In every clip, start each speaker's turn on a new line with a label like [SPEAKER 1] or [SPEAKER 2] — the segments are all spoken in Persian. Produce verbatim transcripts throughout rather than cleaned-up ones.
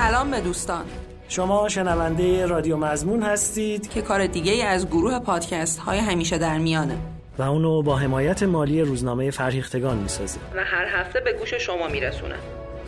[SPEAKER 1] سلام به دوستان.
[SPEAKER 2] شما شنونده رادیو مضمون هستید
[SPEAKER 1] که کار دیگه ای از گروه پادکست های همیشه در میانه
[SPEAKER 2] و اونو با حمایت مالی روزنامه فرهیختگان میسازه
[SPEAKER 1] و هر هفته به گوش شما میرسونه.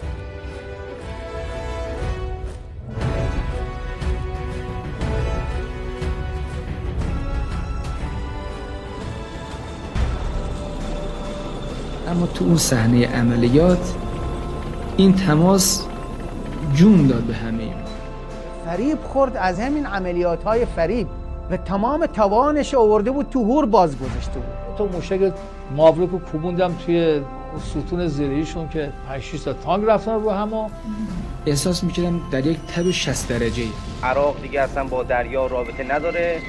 [SPEAKER 3] اما تو اون صحنه عملیات این تماس جون داد به همه.
[SPEAKER 4] فریب خورد از همین عملیات های فریب و تمام توانش آورده بود تو هور باز گذاشته بود.
[SPEAKER 5] تو موشک ماورک رو کوبوندم توی ستون زیره‌ایشون که هشت شش تا تانک رفتن رو هم و
[SPEAKER 3] احساس میکردم در یک تب شصت درجه ای.
[SPEAKER 6] عراق دیگه اصلا با دریا رابطه نداره.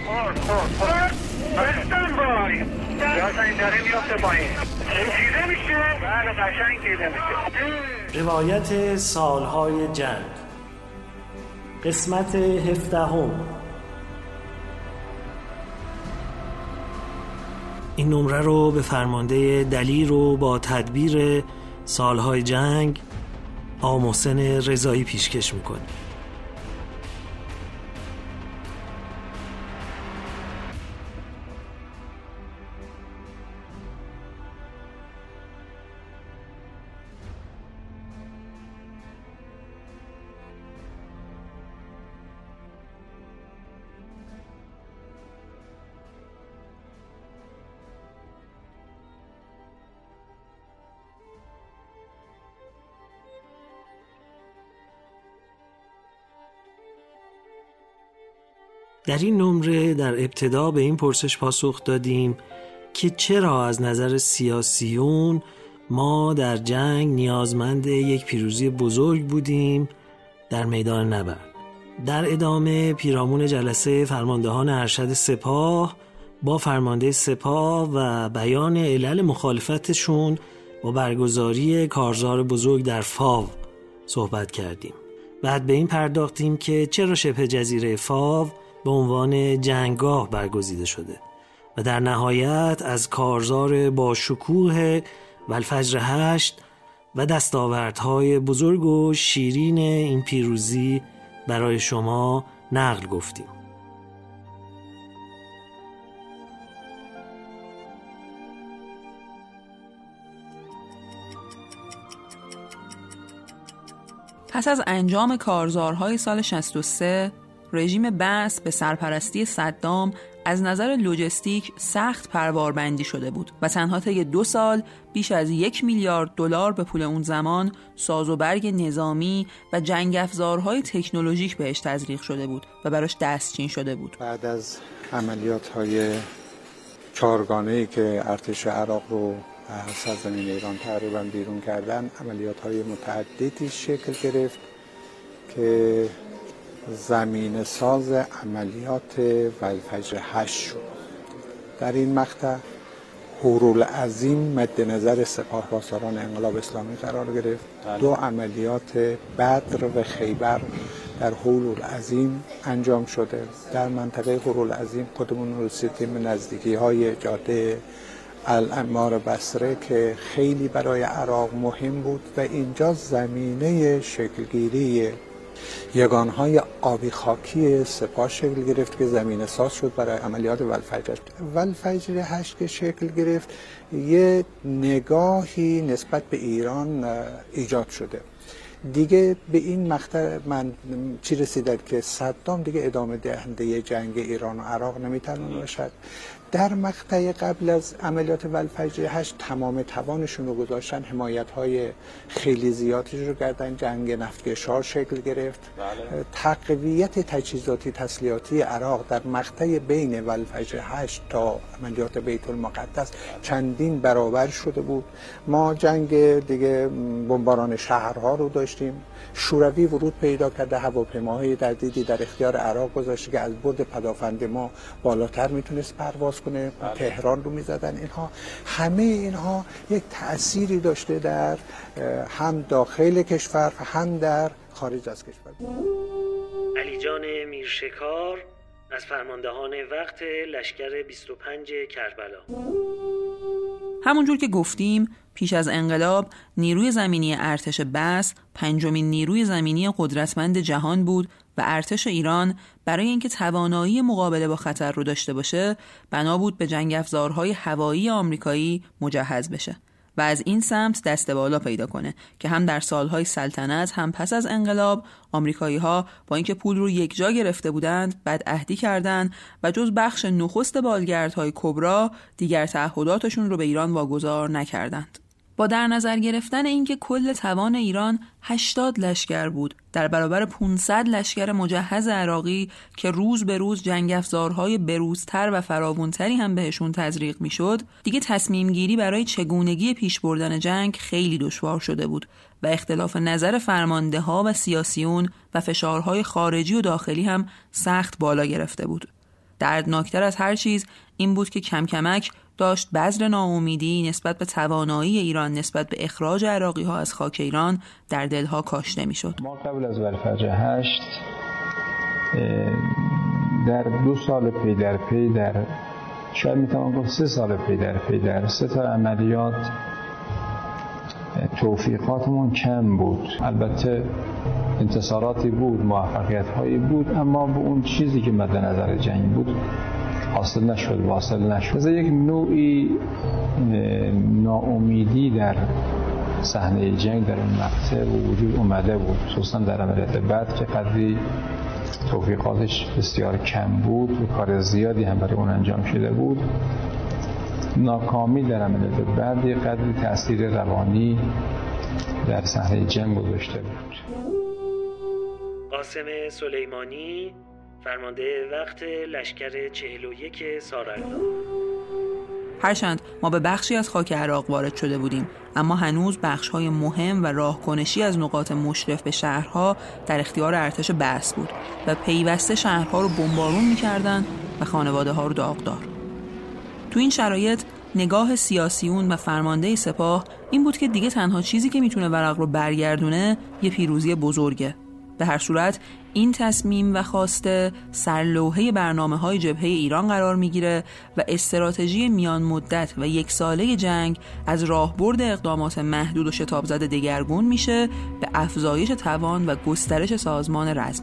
[SPEAKER 2] روایت سالهای جنگ، قسمت هفدهم. این نمره رو به فرمانده دلیر رو با تدبیر سالهای جنگ آقا محسن رضایی پیشکش میکنه. در این نمره در ابتدا به این پرسش پاسخ دادیم که چرا از نظر سیاسیون ما در جنگ نیازمند یک پیروزی بزرگ بودیم در میدان نبرد. در ادامه پیرامون جلسه فرماندهان ارشد سپاه با فرمانده سپاه و بیان علل مخالفتشون با برگزاری کارزار بزرگ در فاو صحبت کردیم. بعد به این پرداختیم که چرا شبه جزیره فاو به عنوان جنگاه برگزیده شده و در نهایت از کارزار با شکوه والفجر هشت و دستاوردهای بزرگ و شیرین این پیروزی برای شما نقل گفتیم.
[SPEAKER 1] پس از انجام کارزارهای سال شصت و سه، رژیم بعث به سرپرستی صدام از نظر لوجستیک سخت پرواربندی شده بود و تنها طی دو سال بیش از یک میلیارد دلار به پول اون زمان ساز و برگ نظامی و جنگ افزارهای تکنولوژیک بهش تزریق شده بود و براش دستچین شده بود.
[SPEAKER 7] بعد از عملیات‌های چهارگانه‌ای که ارتش عراق رو از سرزمین ایران تقریبا بیرون کردن، عملیات‌های متعددی شکل گرفت که زمین ساز عملیات والفجر هشت شد. در این مقطع هورالعظیم مد نظر سپاه پاسداران انقلاب اسلامی قرار گرفت. دو عملیات بدر و خیبر در هورالعظیم انجام شده. در منطقه هورالعظیم خودمون رسیدیم به نزدیکی های جاده الانمار بصره که خیلی برای عراق مهم بود و اینجا زمینه شکلگیری یگانهای آبی خاکی سپاه شکل گرفت که زمینه ساز شد برای عملیات والفجر. والفجر هشت که شکل گرفت یه نگاهی نسبت به ایران ایجاد شده. دیگه به این مقطع من چی رسیدم که صدام دیگه ادامه دهنده جنگ ایران و عراق نمیتونه باشد. در مقطع قبل از عملیات والفجر هشت تمام توانشون رو گذاشتن، حمایت‌های خیلی زیادی رو کردن، جنگ نفتکشار شکل گرفت. بله. تقویت تجهیزاتی تسلیحاتی عراق در مقطع بین والفجر هشت تا عملیات بیت المقدس چندین برابر شده بود. ما جنگ دیگه بمباران شهرها رو داشتیم. شوروی ورود پیدا کرده، هواپیماهای جدیدی در اختیار عراق گذاشته که از برد پدافند ما بالاتر میتونست پرواز کنه. بله. تهران رو میزدن. اینها همه اینها یک تأثیری داشته در هم داخل کشور و هم در خارج از کشور.
[SPEAKER 2] علی جان میرشکار از فرماندهان وقت لشکر بیست و پنج کربلا.
[SPEAKER 1] همونجور که گفتیم پیش از انقلاب نیروی زمینی ارتش بث پنجمین نیروی زمینی قدرتمند جهان بود و ارتش ایران برای اینکه توانایی مقابله با خطر رو داشته باشه بنا بود به جنگ افزارهای هوایی آمریکایی مجهز بشه و از این سمت دست بالا پیدا کنه که هم در سالهای سلطنت هم پس از انقلاب آمریکایی‌ها با اینکه پول رو یک جا گرفته بودند بدعهدی کردند و جز بخش نخست بالگردهای کبرا دیگر تعهداتشون رو به ایران واگذار نکردند. با در نظر گرفتن اینکه کل توان ایران هشتاد لشکر بود در برابر پانصد لشکر مجهز عراقی که روز به روز جنگ افزارهای بروزتر و فراوانتری هم بهشون تزریق میشد، دیگه تصمیم گیری برای چگونگی پیش بردن جنگ خیلی دشوار شده بود و اختلاف نظر فرمانده ها و سیاسیون و فشارهای خارجی و داخلی هم سخت بالا گرفته بود. دردناکتر از هر چیز این بود که کم کمک داشت بذر ناامیدی نسبت به توانایی ایران نسبت به اخراج عراقی ها از خاک ایران در دلها کاشته می شد.
[SPEAKER 8] ما قبل از ولفجر هشت در دو سال پی در پی در شاید میتوان گفت سه سال پی در پی در سه تا عملیات توفیقاتمون کم بود. البته انتصاراتی بود، موفقیت هایی بود، اما به اون چیزی که مد نظر جنگ بود حاصل نشد، واصل نشد. از یک نوعی ناامیدی در صحنه جنگ در اون مقطع وجود اومده بود، خصوصا در عملیات بعد که قدری توفیقاتش بسیار کم بود و کار زیادی هم برای اون انجام شده بود. ناکامی در عملیات بعد یک قدری تأثیر روانی در صحنه جنگ گذاشته بود.
[SPEAKER 2] قاسم سلیمانی، فرمانده وقت لشکر چهل و یک سارالله.
[SPEAKER 1] هرچند ما به بخشی از خاک عراق وارد شده بودیم، اما هنوز بخش‌های مهم و راهکنشی از نقاط مشرف به شهرها در اختیار ارتش بث بود و پیوسته شهرها رو بمبارون می‌کردند و خانواده‌ها رو داغدار. تو این شرایط نگاه سیاسیون و فرمانده سپاه این بود که دیگه تنها چیزی که میتونه ورق رو برگردونه یه پیروزی بزرگه. به هر صورت این تصمیم و خواسته سرلوحه برنامه‌های جبهه ایران قرار میگیره و استراتژی میان مدت و یک ساله جنگ از راهبرد اقدامات محدود و شتاب زده دگرگون میشه به افزایش توان و گسترش سازمان رزم.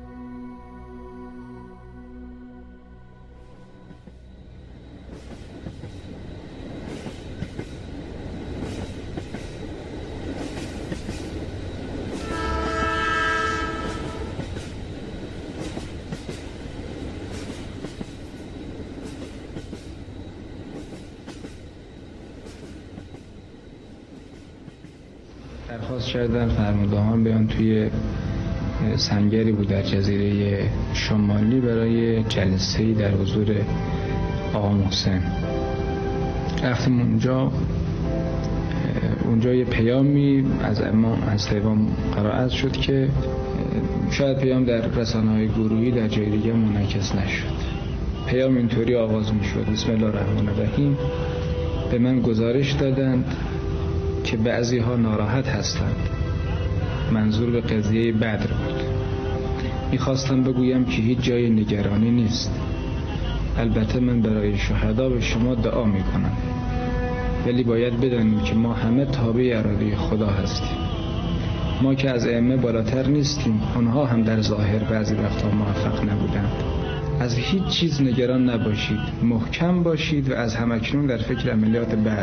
[SPEAKER 3] درخواست کردن فرماندهان بیان توی سنگری بود در جزیره شمالی برای جلسه‌ای در حضور آقا محسن. رفتیم اونجا اونجا یه پیامی از امام از پیام قرائت شد که شاید پیام در رسانه‌های گروهی در جای دیگه منعکس نشد. پیام اینطوری آغاز می‌شد: بسم الله الرحمن الرحیم. به من گزارش دادند که بعضی ها ناراحت هستند. منظور به قضیه بدر بود. میخواستم بگویم که هیچ جای نگرانی نیست. البته من برای شهدا به شما دعا میکنم، ولی باید بدانیم که ما همه تابع اراده خدا هستیم. ما که از ائمه بالاتر نیستیم، آنها هم در ظاهر بعضی وقتا موفق نبودند. از هیچ چیز نگران نباشید، محکم باشید و از همکنون در فکر عملیات بعد.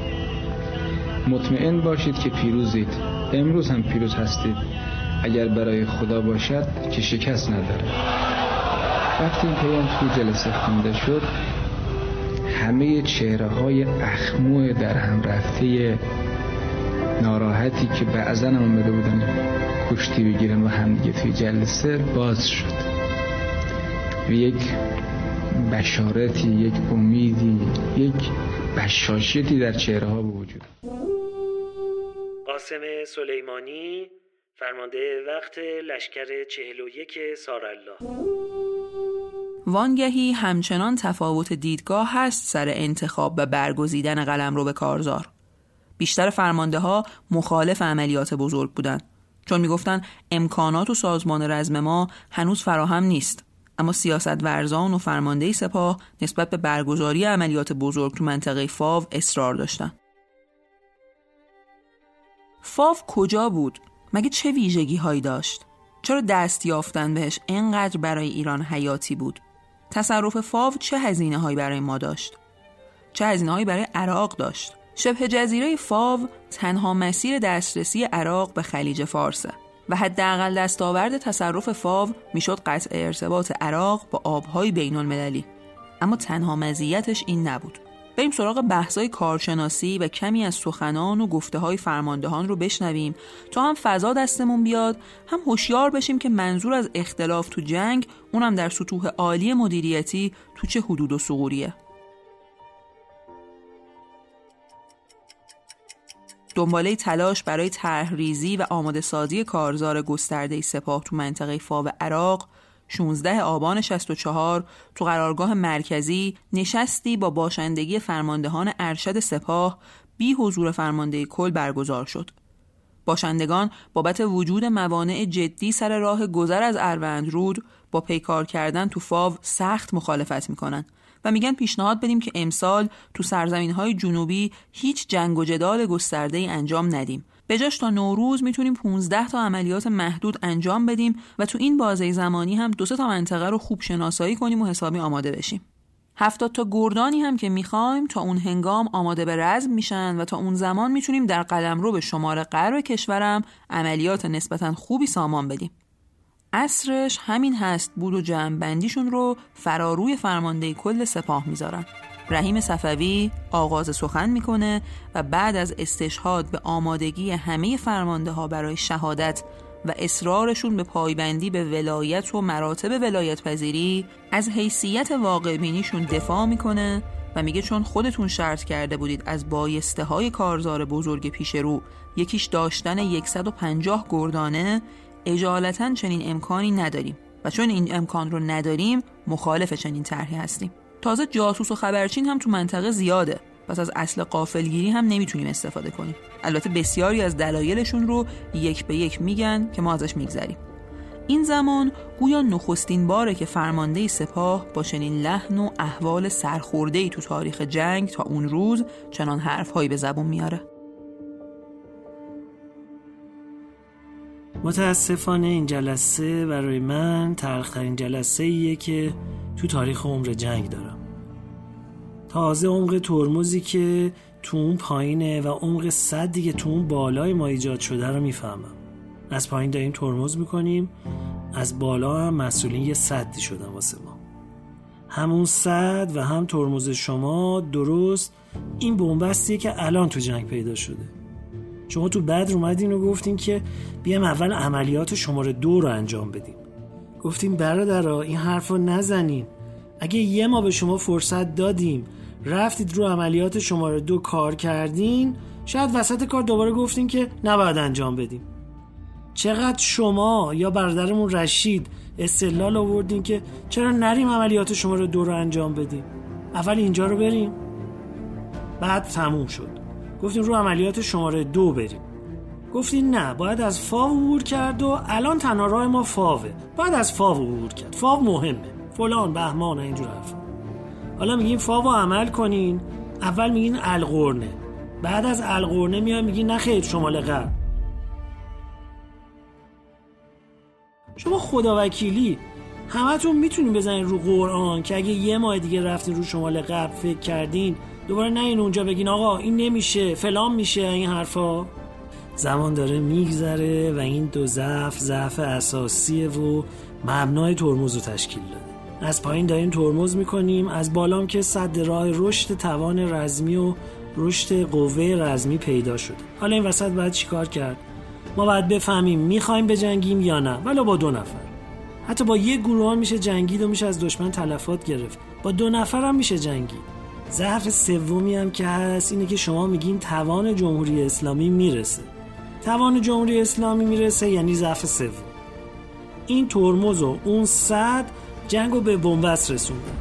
[SPEAKER 3] مطمئن باشید که پیروزید. امروز هم پیروز هستید. اگر برای خدا باشد که شکست نداره. وقتی این پیام توی جلسه خوانده شد، همه چهره های اخمو در هم رفته ناراحتی که بعضا هم اومده بودن کشتی بگیرن و هم دیگه توی جلسه باز شد و یک بشارتی، یک امیدی، یک بشاشیتی در چهره ها به وجود.
[SPEAKER 2] قاسم سلیمانی، فرمانده وقت لشکر چهل و یک سارالله.
[SPEAKER 1] وانگهی همچنان تفاوت دیدگاه هست سر انتخاب و برگزیدن قلمرو به کارزار. بیشتر فرمانده ها مخالف عملیات بزرگ بودند، چون میگفتن امکانات و سازمان رزم ما هنوز فراهم نیست. اما سیاست‌ورزان و فرمانده سپاه نسبت به برگزاری عملیات بزرگ تو منطقه فاو اصرار داشتن. فاو کجا بود؟ مگه چه ویژگی هایی داشت؟ چرا دست یافتن بهش اینقدر برای ایران حیاتی بود؟ تصرف فاو چه هزینه هایی برای ما داشت؟ چه هزینه هایی برای عراق داشت؟ شبه جزیره فاو تنها مسیر دسترسی عراق به خلیج فارسه و حداقل دستاورد تصرف فاو میشد قطع ارتباط عراق با آبهای بین المللی. اما تنها مزیتش این نبود. بریم سراغ بحث‌های کارشناسی و کمی از سخنان و گفته‌های فرماندهان رو بشنویم تا هم فضا دستمون بیاد، هم هوشیار بشیم که منظور از اختلاف تو جنگ، اونم در سطوح عالی مدیریتی، تو چه حدود و ثغوریه. دنباله تلاش برای طرح‌ریزی و آماده سازی کارزار گسترده سپاه تو منطقه فاو عراق، شانزده آبان شصت و چهار تو قرارگاه مرکزی نشستی با باشندگی فرماندهان ارشد سپاه بی حضور فرمانده کل برگزار شد. باشندگان بابت وجود موانع جدی سر راه گذر از اروندرود با پیکار کردن تو فاو سخت مخالفت میکنن و میگن پیشنهاد بدیم که امسال تو سرزمین‌های جنوبی هیچ جنگ و جدال گسترده‌ای انجام ندیم. به جاش تا نوروز میتونیم پانزده تا عملیات محدود انجام بدیم و تو این بازه زمانی هم دو سه تا منطقه رو خوب شناسایی کنیم و حسابی آماده بشیم. هفتاد تا گردانی هم که میخوایم تا اون هنگام آماده به رزم میشن و تا اون زمان میتونیم در قلمرو به شمال غرب کشورم عملیات نسبتاً خوبی سامان بدیم. عصرش همین هست بود و جمع‌بندیشون رو فراروی فرمانده کل سپاه میذارن. رحیم صفوی آغاز سخن میکنه و بعد از استشهاد به آمادگی همه فرمانده ها برای شهادت و اصرارشون به پایبندی به ولایت و مراتب ولایت پذیری از حیثیت واقع بینیشون دفاع میکنه و میگه چون خودتون شرط کرده بودید از بایسته های کارزار بزرگ پیش رو یکیش داشتن صد و پنجاه گردانه، اجالتا چنین امکانی نداریم و چون این امکان رو نداریم مخالف چنین طرحی هستیم. تازه جاسوس و خبرچین هم تو منطقه زیاده، پس از اصل غافلگیری هم نمیتونیم استفاده کنیم. البته بسیاری از دلایلشون رو یک به یک میگن که ما ازش میگذریم. این زمان گویا نخستین باره که فرمانده سپاه با چنین لحن و احوال سرخورده‌ای تو تاریخ جنگ تا اون روز چنان حرف‌هایی به زبون میاره.
[SPEAKER 2] متاسفانه این جلسه برای من تلخ‌ترین جلسه‌ایه که تو تاریخ عمر جنگ دارم. تازه عمق ترمزی که تو اون پایینه و عمق سدی که تو اون بالای ما ایجاد شده رو میفهمم. از پایین داریم ترمز میکنیم، از بالا هم مسئولین یه سدی شدن واسه ما. همون سد و هم ترمز شما درست این بنبستیه که الان تو جنگ پیدا شده. شما تو بدر اومدین و گفتین که بیام اول عملیات شماره دو رو انجام بدیم. گفتیم برادرها این حرف رو نزنین. اگه یه ما به شما فرصت دادیم رفتید رو عملیات شماره دو کار کردین، شاید وسط کار دوباره گفتین که نباید انجام بدیم. چقدر شما یا برادرمون رشید استدلال آوردین که چرا نریم عملیات شماره دو رو انجام بدیم، اول اینجا رو بریم. بعد تموم شد گفتیم رو عملیات شماره دو بریم. گفتین نه باید از فاو عبور کرد و الان تنها راه ما فاوه، باید از فاو عبور کرد، فاو مهمه فلان بهمان اینجور حرفا. حالا میگین فاو عمل کنین، اول میگین القرنه، بعد از القرنه میاد میگین نخیر شمال غرب. شما خداوکیلی همتون میتونین بزنین رو قرآن که اگه یه ماه دیگه رفتین رو شمال غرب فکر کردین دوباره نین اونجا بگین آقا این نمیشه فلان میشه این حرفا. زمان داره میگذره و این دو ضعف ضعف اساسیه و مبنای ترمز رو تشکیل داده. از پایین داریم ترمز میکنیم، از بالام که صد راه رشد توان رزمی و رشد قوه رزمی پیدا شده. حالا این وسط باید چیکار کرد؟ ما باید بفهمیم میخوایم بجنگیم یا نه، ولی با دو نفر. حتی با یک گروه میشه جنگید و میشه از دشمن تلفات گرفت، با دو نفر هم میشه جنگید. ضعف سومی هم که هست اینه که شما میگین توان جمهوری اسلامی میرسه. توان جمهوری اسلامی میرسه یعنی ضعف سوم. این ترمز و اون صد جنگو به بنبست رسوندن.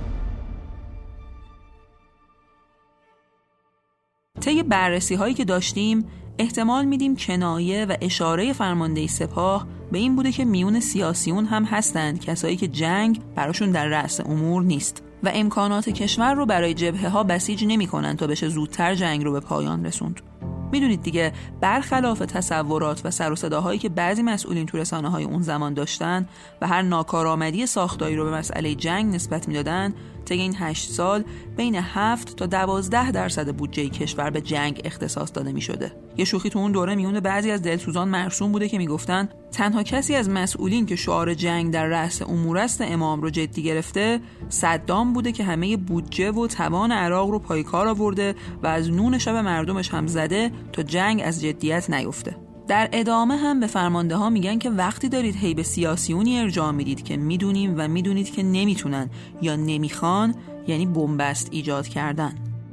[SPEAKER 1] طی بررسی هایی که داشتیم احتمال میدیم کنایه و اشاره فرمانده سپاه به این بوده که میون سیاسیون هم هستند کسایی که جنگ براشون در رأس امور نیست و امکانات کشور رو برای جبهه ها بسیج نمی کنن تا بشه زودتر جنگ رو به پایان رسوند. میدونید دیگه، برخلاف تصورات و سر و صداهایی که بعضی مسئولین تو رسانه‌های اون زمان داشتن و هر ناکارآمدی ساختاری رو به مسئله جنگ نسبت میدادن، طی این هشت سال بین هفت تا دوازده درصد بودجه کشور به جنگ اختصاص داده میشده. یه شوخی تو اون دوره میون بعضی از دلسوزان مرسوم بوده که میگفتن تنها کسی از مسئولین که شعار جنگ در رأس امور است امام رو جدی گرفته صدام بوده که همه بودجه و توان عراق رو پای کار آورده و از نون شب مردمش هم زده تا جنگ از جدیت نیفته. در ادامه هم به فرمانده ها میگن که وقتی دارید هی به سیاسیونی ارجاع میدید که میدونیم و میدونید که نمیتونن یا نمیخوان، یعنی بنبست ایجاد کردن.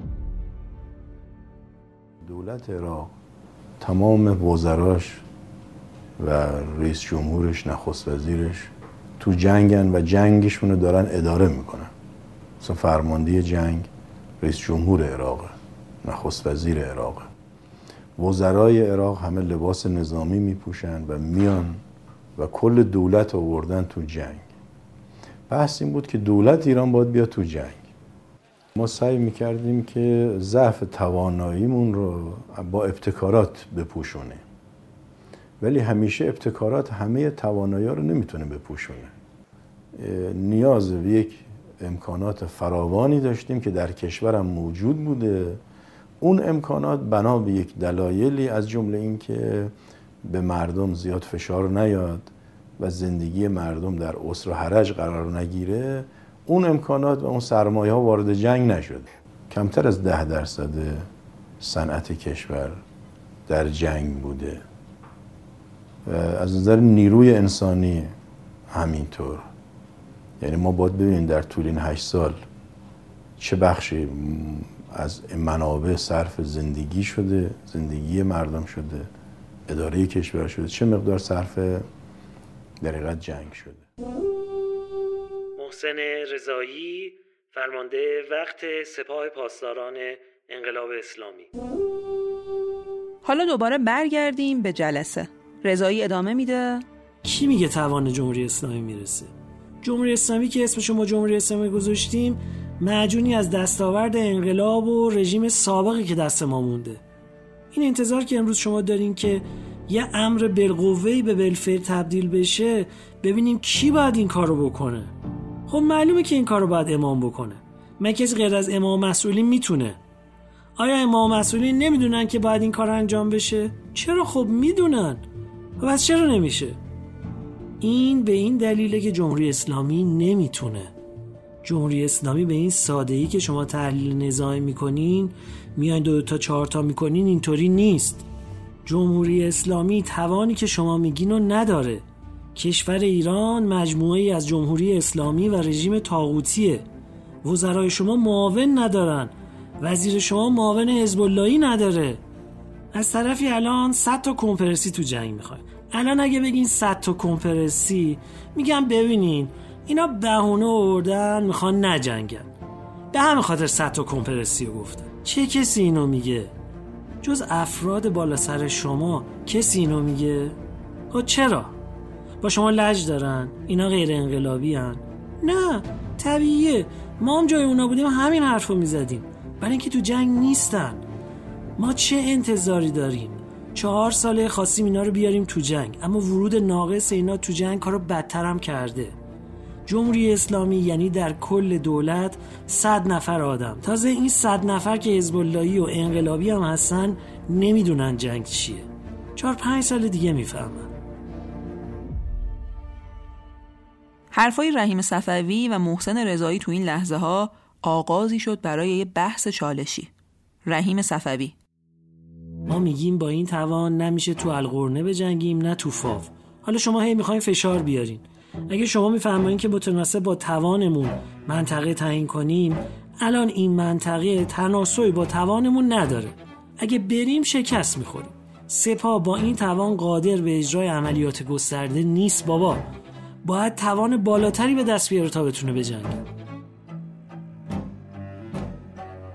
[SPEAKER 9] دولت عراق تمام وزراش و رئیس جمهورش، نخست وزیرش تو جنگن و جنگشونو دارن اداره میکنن. مثلا فرمانده جنگ رئیس جمهور عراق، نخست وزیر عراق. وزرای عراق همه لباس نظامی میپوشن و میان و کل دولت آوردن تو جنگ. بحث این بود که دولت ایران باید بیاد تو جنگ. ما سعی میکردیم که ضعف تواناییمون رو با ابتکارات بپوشونه، ولی همیشه ابتکارات همه توانایی رو نمیتونه بپوشونه. نیاز به یک امکانات فراوانی داشتیم که در کشورم موجود بوده. اون امکانات بنا به یک دلایلی، از جمله این که به مردم زیاد فشار نیاد و زندگی مردم در اسر و حرج قرار نگیره، اون امکانات و اون سرمایه ها وارد جنگ نشد. کمتر از ده درصد صنعت کشور در جنگ بوده و از نظر نیروی انسانی همینطور. یعنی ما باید ببینیم در طول این هشت سال چه بخشی از منابع صرف زندگی شده، زندگی مردم شده، اداره کشور شده، چه مقدار صرف در حقیقت جنگ شده.
[SPEAKER 2] محسن رضایی، فرمانده وقت سپاه پاسداران انقلاب اسلامی.
[SPEAKER 1] حالا دوباره برگردیم به جلسه. رضایی ادامه میده:
[SPEAKER 2] کی میگه توان جمهوری اسلامی میرسه؟ جمهوری اسلامی که اسمشو ما جمهوری اسلامی گذاشتیم معجونی از دستاورد انقلاب و رژیم سابقی که دست ما مونده. این انتظار که امروز شما دارین که یه امر بالقوه‌ای به بالفعل تبدیل بشه، ببینیم کی باید این کارو بکنه. خب معلومه که این کارو باید امام بکنه. من کسی غیر از امام مسئولین میتونه؟ آیا امام مسئولین نمیدونن که باید این کار انجام بشه؟ چرا؟ خب میدونن. خب پس چرا نمیشه؟ این به این دلیله که جمهوری اسلامی نمیتونه. جمهوری اسلامی به این ساده‌ای که شما تحلیل نظامی میکنین، میان دو تا چهار تا میکنین، اینطوری نیست. جمهوری اسلامی توانی که شما میگین رو نداره. کشور ایران مجموعه‌ای از جمهوری اسلامی و رژیم طاغوتیه. وزرای شما معاون ندارن، وزیر شما معاون حزب اللهی نداره. از طرفی الان صد تا کمپرسی تو جنگ میخواد. الان اگه بگین صد تا کمپرسی، میگم ببینین اینا بهونه آوردن میخوان نجنگن، به همین خاطر صد تا کمپرسی رو گفتن. چه کسی اینو میگه؟ جز افراد بالا سر شما کسی اینو میگه؟ خب چرا؟ با شما لج دارن؟ اینا غیر انقلابی هن؟ نه، طبیعیه. ما هم جای اونا بودیم همین حرف رو میزدیم، برای اینکه تو جنگ نیستن. ما چه انتظاری داریم؟ چهار ساله خواستیم اینا رو بیاریم تو جنگ، اما ورود ناقص اینا تو جنگ کارو بدتر هم کرده. جمهوری اسلامی یعنی در کل دولت صد نفر آدم، تازه این صد نفر که حزب اللهی و انقلابی هم هستن نمیدونن جنگ چیه. چهار پنج سال دیگه میفهمن.
[SPEAKER 1] حرفای رحیم صفوی و محسن رضایی تو این لحظه ها آغازی شد برای یه بحث چالشی. رحیم صفوی:
[SPEAKER 2] ما میگیم با این توان نمیشه تو القرنه بجنگیم نه تو فاو. حالا شما هی میخواین فشار بیارین. اگه شما میفهمین که متناسب با توانمون منطقه تعیین کنیم، الان این منطقه تناسبی با توانمون نداره. اگه بریم شکست میخوریم. سپاه با این توان قادر به اجرای عملیات گسترده نیست بابا. باید توان بالاتری به دست بیاره تا بتونه بجنگه.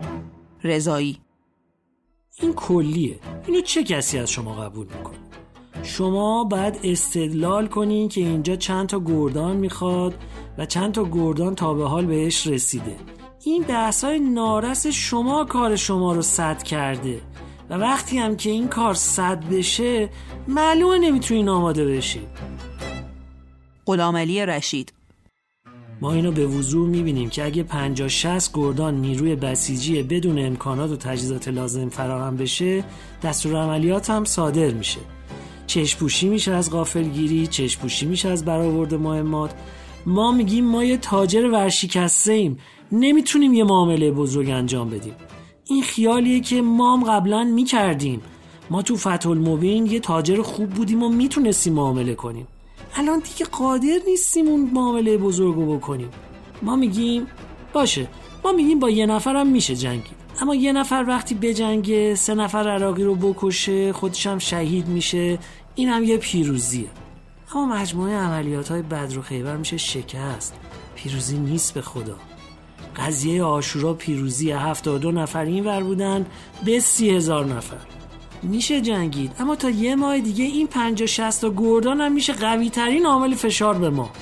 [SPEAKER 1] رضایی:
[SPEAKER 2] این کلیه. اینو چه کسی از شما قبول میکنه؟ شما باید استدلال کنین که اینجا چند تا گردان میخواد و چند تا گردان تا به حال بهش رسیده. این بحثای نارس شما کار شما رو سد کرده و وقتی هم که این کار سد بشه معلومه نمیتونین آماده بشین.
[SPEAKER 1] غلامعلی رشید:
[SPEAKER 2] ما اینو به وضوح میبینیم که اگه پنجاه شصت گردان نیروی بسیجی بدون امکانات و تجهیزات لازم فراهم بشه، دستور عملیات هم صادر میشه. چشم‌پوشی میشه از غافلگیری، چشم‌پوشی میشه از برآورد مهمات. ما میگیم ما یه تاجر ورشکسته ایم، نمیتونیم یه معامله بزرگ انجام بدیم. این خیالیه که ما هم قبلا میکردیم. ما تو فتح المبین یه تاجر خوب بودیم و میتونستیم معامله کنیم. الان دیگه قادر نیستیم اون معامله بزرگو بکنیم. ما میگیم باشه، ما میگیم با یه نفرم میشه جنگید، اما یه نفر وقتی بجنگه سه نفر عراقی رو بکشه، خودش هم شهید میشه، این هم یه پیروزیه. اما مجموعه عملیات‌های بدر و خیبر میشه شکست، پیروزی نیست به خدا. قضیه عاشورا پیروزی، هفتاد و دو نفر این ور بودن به سی هزار نفر. میشه جنگید، اما تا یه ماه دیگه این پنجاه شصت تا گردان هم میشه قوی ترین عامل فشار به ما.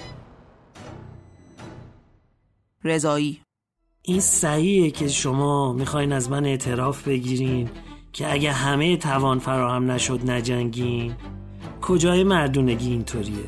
[SPEAKER 1] رضایی:
[SPEAKER 2] این صحیحه که شما میخواین از من اعتراف بگیرین که اگه همه توان فراهم نشد نجنگین. کجای مردونگی اینطوریه؟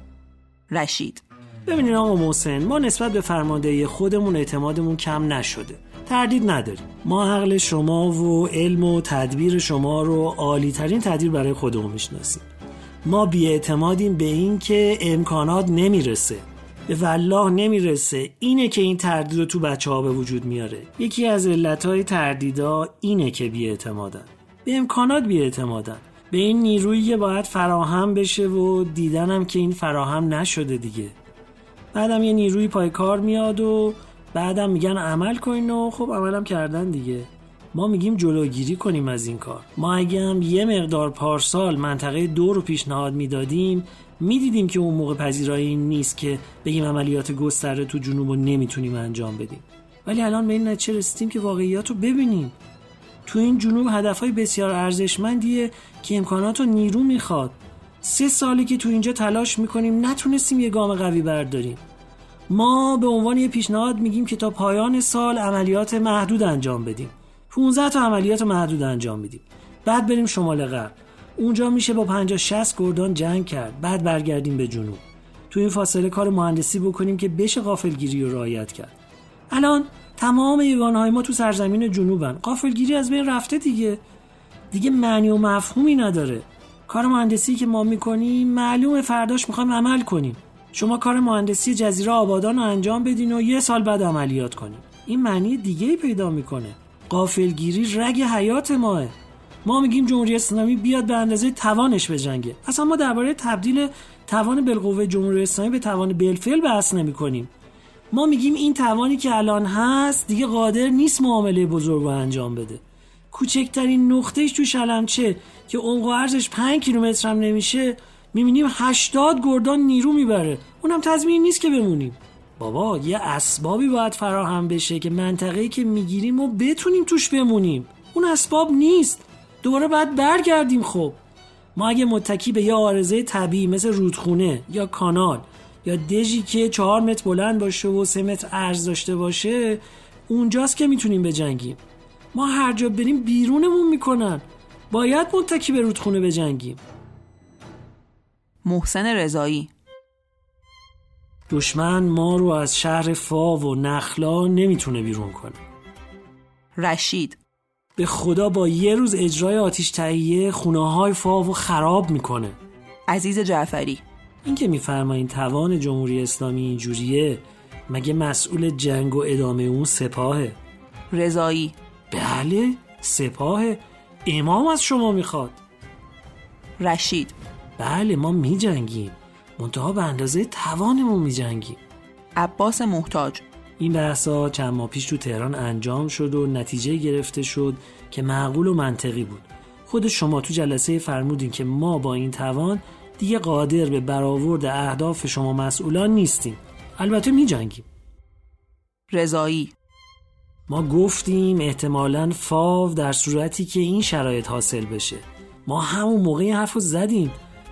[SPEAKER 1] رشید:
[SPEAKER 2] ببینین آقا محسن، ما نسبت به فرماندهی خودمون اعتمادمون کم نشده، تردید نداریم. ما عقل شما و علم و تدبیر شما رو عالی ترین تدبیر برای خودمون میشناسیم. ما بی‌اعتمادیم به این که امکانات نمیرسه، به والله نمیرسه. اینه که این تردید رو تو بچه ها به وجود میاره. یکی از علتهای تردیدا اینه که بی‌اعتمادن، به امکانات بی‌اعتمادن، به این نیرویی که باید فراهم بشه و دیدنم که این فراهم نشده دیگه. بعدم یه نیروی پای کار میاد و بعدم میگن عمل کنین و خب عملم کردن دیگه. ما میگیم جلوگیری کنیم از این کار. ما اگه هم یه مقدار پارسال منطقه دو رو پیشنهاد میدادیم، میدیدیم که اون موقع پذیرایی نیست که بگیم عملیات گسترده تو جنوب رو نمیتونیم انجام بدیم. ولی الان به این نتیجه رسیدیم که واقعیات رو ببینیم. تو این جنوب هدفهای بسیار ارزشمندیه که امکانات و نیرو میخواد. سه ساله که تو اینجا تلاش میکنیم نتونستیم یه گام قوی برداریم. ما به عنوان یه پیشنهاد میگیم که تا پایان سال عملیات محدود انجام بدیم. پانزده تا عملیات محدود انجام میدیم. بعد بریم شمال غرب. اونجا میشه با پنجاه شصت گردان جنگ کرد. بعد برگردیم به جنوب. تو این فاصله کار مهندسی بکنیم که بشه غافلگیری رو رعایت کرد. الان تمام یگانه‌های ما تو سرزمین جنوبن. غافلگیری از بین رفته دیگه. دیگه معنی و مفهومی نداره. کار مهندسی که ما میکنیم معلومه فرداش میخوایم عمل کنیم. شما کار مهندسی جزیره آبادان رو انجام بدین و یه سال بعد عملیات کنین. این معنی دیگه‌ای پیدا میکنه. غافلگیری رگ حیات ماه. ما میگیم جمهوری اسلامی بیاد به اندازه توانش بجنگه. اصلا ما درباره تبدیل توان بالقوه جمهوری اسلامی به توان بالفعل بحث نمی‌کنیم. ما میگیم این توانی که الان هست دیگه قادر نیست معامله بزرگ رو انجام بده. کوچکترین نقطهش تو شلمچه که عمق و عرضش پنج کیلومتر هم نمیشه، میبینیم هشتاد گردان نیرو میبره. اونم تضمین نیست که بمونیم. بابا یه اسبابی باید فراهم بشه که منطقه‌ای که میگیریم و بتونیم توش بمونیم. اون اسباب نیست. دوباره باید برگردیم. خب ما اگه متکی به یه عارضه طبیعی مثل رودخونه یا کانال یا دژی که چهار متر بلند باشه و سه متر عرض داشته باشه، اونجاست که میتونیم بجنگیم. ما هر جا بریم بیرونمون میکنن. باید متکی به رودخونه بجنگیم.
[SPEAKER 1] محسن رضایی:
[SPEAKER 2] دشمن ما رو از شهر فاو و نخلا نمیتونه بیرون کنه.
[SPEAKER 1] رشید:
[SPEAKER 2] به خدا با یه روز اجرای آتش تهیه خونه‌های فاو خراب میکنه.
[SPEAKER 1] عزیز جعفری:
[SPEAKER 2] این که میفرمایین توان جمهوری اسلامی اینجوریه، مگه مسئول جنگ و ادامه اون سپاهه؟
[SPEAKER 1] رضایی:
[SPEAKER 2] بله سپاهه. امام از شما میخواد.
[SPEAKER 1] رشید:
[SPEAKER 2] بله ما میجنگیم، منتها به اندازه توانمون میجنگیم.
[SPEAKER 1] عباس محتاج:
[SPEAKER 2] این بحثا چند ماه پیش تو تهران انجام شد و نتیجه گرفته شد که معقول و منطقی بود. خود شما تو جلسه فرمودین که ما با این توان دیگه قادر به برآورد اهداف شما مسئولان نیستیم. البته میجنگیم.
[SPEAKER 1] رضایی:
[SPEAKER 2] ما گفتیم احتمالاً فاو در صورتی که این شرایط حاصل بشه. ما همون موقع حرفو زدیم.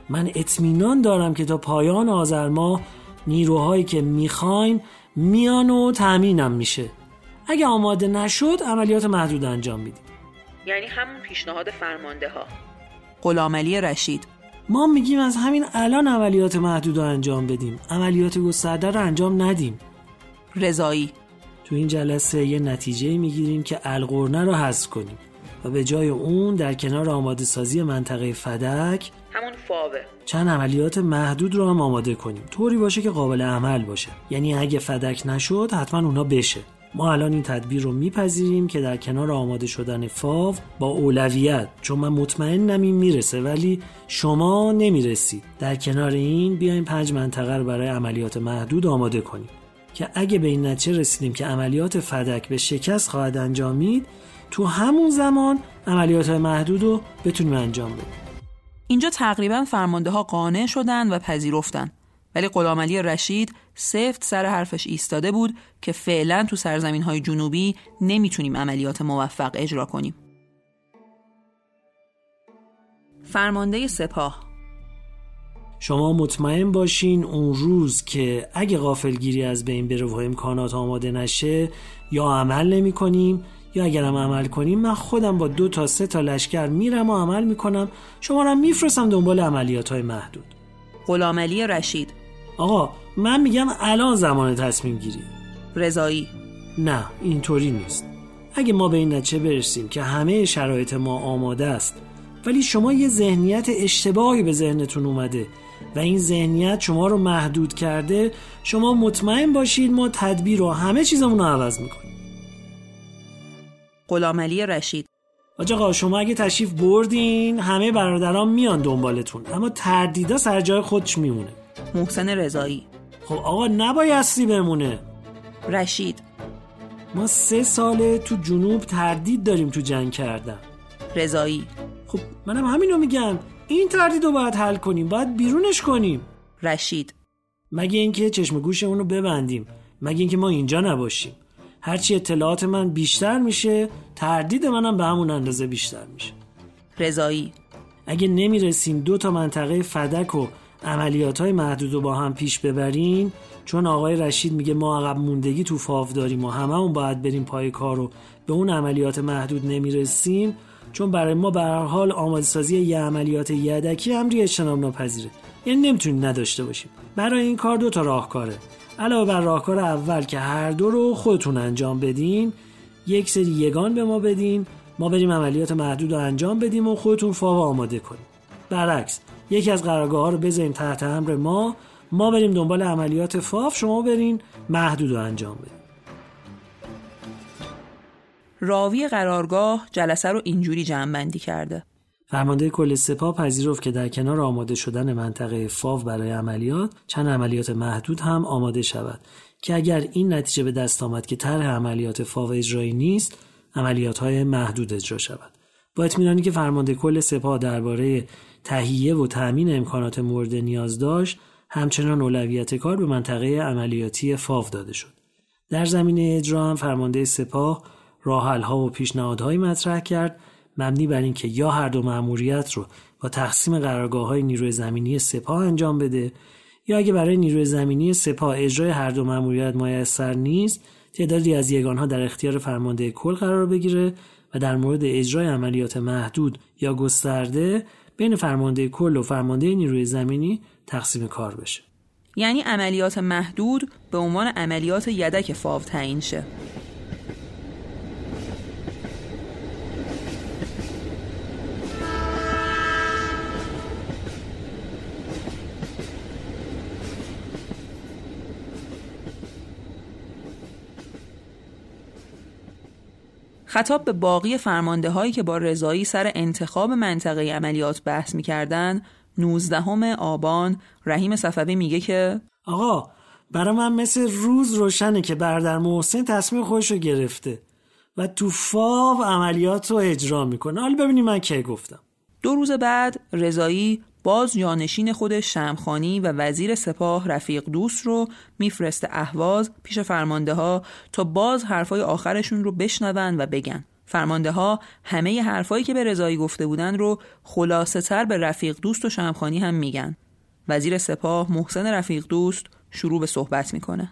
[SPEAKER 2] من اطمینان دارم که تا پایان آذر ماه نیروهایی که میخوایم میان و تأمینم میشه. اگه آماده نشد عملیات محدود انجام میدیم.
[SPEAKER 1] یعنی همون پیشنهاد فرمانده ها. غلامعلی رشید:
[SPEAKER 2] ما میگیم از همین الان عملیات محدود رو انجام بدیم، عملیات گسترده رو انجام ندیم.
[SPEAKER 1] رضایی:
[SPEAKER 2] تو این جلسه یه نتیجه میگیریم که القرنه رو حذف کنیم و به جای اون در کنار آماده سازی منطقه فدک،
[SPEAKER 1] همون فاوه،
[SPEAKER 2] چند عملیات محدود رو هم آماده کنیم، طوری باشه که قابل عمل باشه. یعنی اگه فدک نشد حتما اونا بشه. ما الان این تدبیر رو میپذیریم که در کنار آماده شدن فاو با اولویت، چون من مطمئنم این میرسه ولی شما نمیرسید، در کنار این بیایم پنج منطقه رو برای عملیات محدود آماده کنیم که اگه به این نتیجه رسیدیم که عملیات فدک به شکست خواهد انجامید، تو همون زمان عملیات محدود رو بتونیم انجام بدیم.
[SPEAKER 1] اینجا تقریبا فرمانده ها قانع شدن و پذیرفتن، ولی غلامعلی رشید سفت سر حرفش ایستاده بود که فعلا تو سرزمین‌های جنوبی نمیتونیم عملیات موفق اجرا کنیم. فرمانده سپاه:
[SPEAKER 2] شما مطمئن باشین اون روز که اگه غافلگیری از بین بره و امکانات آماده نشه، یا عمل نمی کنیم یا اگرم عمل کنیم من خودم با دو تا سه تا لشکر میرم و عمل میکنم، شما رو میفرستم دنبال عملیات‌های محدود.
[SPEAKER 1] غلامعلی رشید:
[SPEAKER 2] آقا من میگم الان زمان تصمیم گیری.
[SPEAKER 1] رضایی:
[SPEAKER 2] نه اینطوری نیست. اگه ما به این نتیجه برسیم که همه شرایط ما آماده است ولی شما یه ذهنیت اشتباهی به ذهنتون اومده و این ذهنیت شما رو محدود کرده، شما مطمئن باشید ما تدبیر و همه چیزمون رو عوض میکنیم.
[SPEAKER 1] غلامعلی رشید:
[SPEAKER 2] آقا شما اگه تشریف بردین همه برادران میان دنبالتون، اما تردیدا سر جای خودش میمونه.
[SPEAKER 1] محسن رضایی:
[SPEAKER 2] خب آقا نبایستی بمونه.
[SPEAKER 1] رشید:
[SPEAKER 2] ما سه ساله تو جنوب تردید داریم تو جنگ کردن.
[SPEAKER 1] رضایی:
[SPEAKER 2] خب منم همینو میگم، این تردید رو باید حل کنیم، باید بیرونش کنیم.
[SPEAKER 1] رشید:
[SPEAKER 2] مگه اینکه چشم گوشمون رو ببندیم، مگه اینکه ما اینجا نباشیم. هرچی اطلاعات من بیشتر میشه تردید منم به همون اندازه بیشتر میشه.
[SPEAKER 1] رضایی:
[SPEAKER 2] اگه نمیرسیم دو تا منطقه فدک و عملیات‌های محدود رو با هم پیش ببریم، چون آقای رشید میگه ما عقب موندگی تو فاو داریم و هممون باید بریم پای کار و به اون عملیات محدود نمیرسیم، چون برای ما به هر حال آماده سازی یه عملیات یدکی امری اجتناب ناپذیره، یعنی نمیتونیم نداشته باشیم. برای این کار دو تا راهکاره. علاوه بر راهکار اول که هر دو رو خودتون انجام بدین، یک سری یگان به ما بدین، ما بریم عملیات محدود رو انجام بدیم و خودتون فاو آماده کنیم. برعکس یکی از قرارگاه‌ها رو بذاریم تحت امر ما، ما بریم دنبال عملیات فاو، شما برین محدود رو انجام بدین.
[SPEAKER 1] راوی قرارگاه جلسه رو اینجوری جمع‌بندی کرده:
[SPEAKER 2] فرمانده کل سپاه پذیرفت که در کنار آماده شدن منطقه فاو برای عملیات، چند عملیات محدود هم آماده شود که اگر این نتیجه به دست آمد که طرح عملیات فاو اجرایی نیست، عملیات‌های محدود اجرا شود. با اطمینانی که فرمانده کل سپاه درباره تهیه و تأمین امکانات مورد نیاز داشت، همچنان اولویت کار به منطقه عملیاتی فاو داده شد. در زمینه اجرا هم فرمانده سپاه راه‌حل‌ها و پیشنهادهایی مطرح کرد مبنی بر این که یا هر دو مأموریت رو با تقسیم قرارگاه‌های نیروی زمینی سپاه انجام بده، یا اگه برای نیروی زمینی سپاه اجرای هر دو مأموریت میسر نیست، تعدادی از یگان‌ها در اختیار فرمانده کل قرار بگیره و در مورد اجرای عملیات محدود یا گسترده بین فرمانده کل و فرمانده نیروی زمینی تقسیم کار بشه.
[SPEAKER 1] یعنی عملیات محدود به عنوان عملیات یدک فاو تعیین شه. خطاب به باقی فرمانده هایی که با رضایی سر انتخاب منطقه عملیات بحث می‌کردن، نوزدهم آبان رحیم صفوی میگه که
[SPEAKER 2] آقا برای من مثل روز روشنه که برادر محسن تصمیم خودش رو گرفته و تو فاو عملیات رو اجرا میکنه. حالا ببینیم من کی گفتم.
[SPEAKER 1] دو روز بعد رضایی باز جانشین خودش شمخانی و وزیر سپاه رفیق دوست رو میفرسته اهواز پیش فرمانده ها تا باز حرفای آخرشون رو بشنون و بگن. فرمانده ها همه ی حرفایی که به رضایی گفته بودن رو خلاصه تر به رفیق دوست و شمخانی هم میگن. وزیر سپاه محسن رفیق دوست شروع به صحبت میکنه.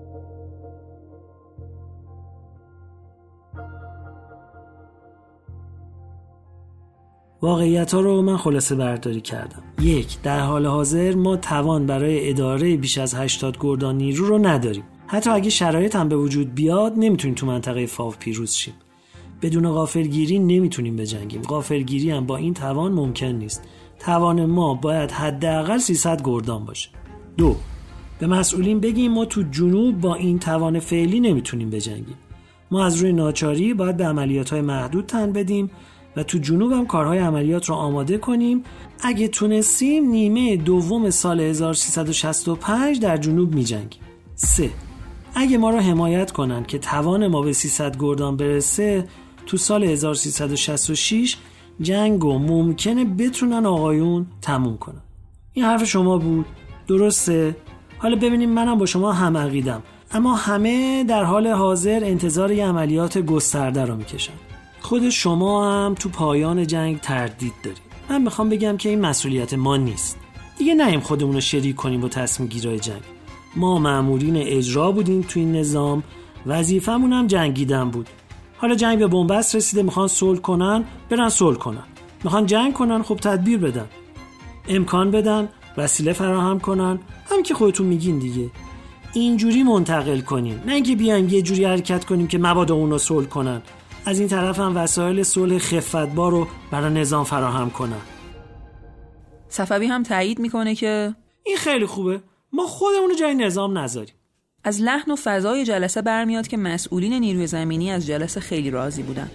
[SPEAKER 2] واقعیت ها رو من خلاصه برداری کردم. یک، در حال حاضر ما توان برای اداره بیش از هشتاد گردان نیرو رو نداریم. حتی اگه شرایط هم به وجود بیاد نمیتونیم تو منطقه فاو پیروز شیم. بدون غافلگیری نمیتونیم بجنگیم. غافلگیری هم با این توان ممکن نیست. توان ما باید حداقل سیصد گردان باشه. دو، به مسئولین بگیم ما تو جنوب با این توان فعلی نمیتونیم بجنگیم. ما از روی ناچاری باید به عملیات‌های محدود تن بدیم و تو جنوب هم کارهای عملیات رو آماده کنیم. اگه تونستیم نیمه دوم سال هزار و سیصد و شصت و پنج در جنوب می‌جنگیم. سه، اگه ما رو حمایت کنن که توان ما به سیصد گردان برسه، تو سال هزار و سیصد و شصت و شش جنگو ممکنه بتونن آقایون تموم کنن. این حرف شما بود، درسته؟ حالا ببینیم منم با شما هم عقیدم، اما همه در حال حاضر انتظار یه عملیات گسترده رو میکشن. خود شما هم تو پایان جنگ تردید دارید. من میخوام بگم که این مسئولیت ما نیست. دیگه نیم خودمون رو شریک کنیم با تصمیم گیرای جنگ. ما مأمورین اجرا بودیم تو این نظام، وظیفمون هم جنگیدن بود. حالا جنگ به بنبست رسیده، میخوان صلح کنن، برن صلح کنن. میخوان جنگ کنن، خب تدبیر بدن، امکان بدن، وسیله فراهم کنن، هم که خودتون میگین دیگه. اینجوری منتقل کنیم، نه اینکه بیایم یه جوری حرکت کنیم که مبادا اون رو صلح کنن. از این طرف هم وسایل صلح خفتبار رو برای نظام فراهم کنن.
[SPEAKER 1] صفوی هم تایید میکنه که
[SPEAKER 2] این خیلی خوبه، ما خودمون رو جای نظام نذاریم.
[SPEAKER 1] از لحن و فضای جلسه برمیاد که مسئولین نیروی زمینی از جلسه خیلی راضی بودن.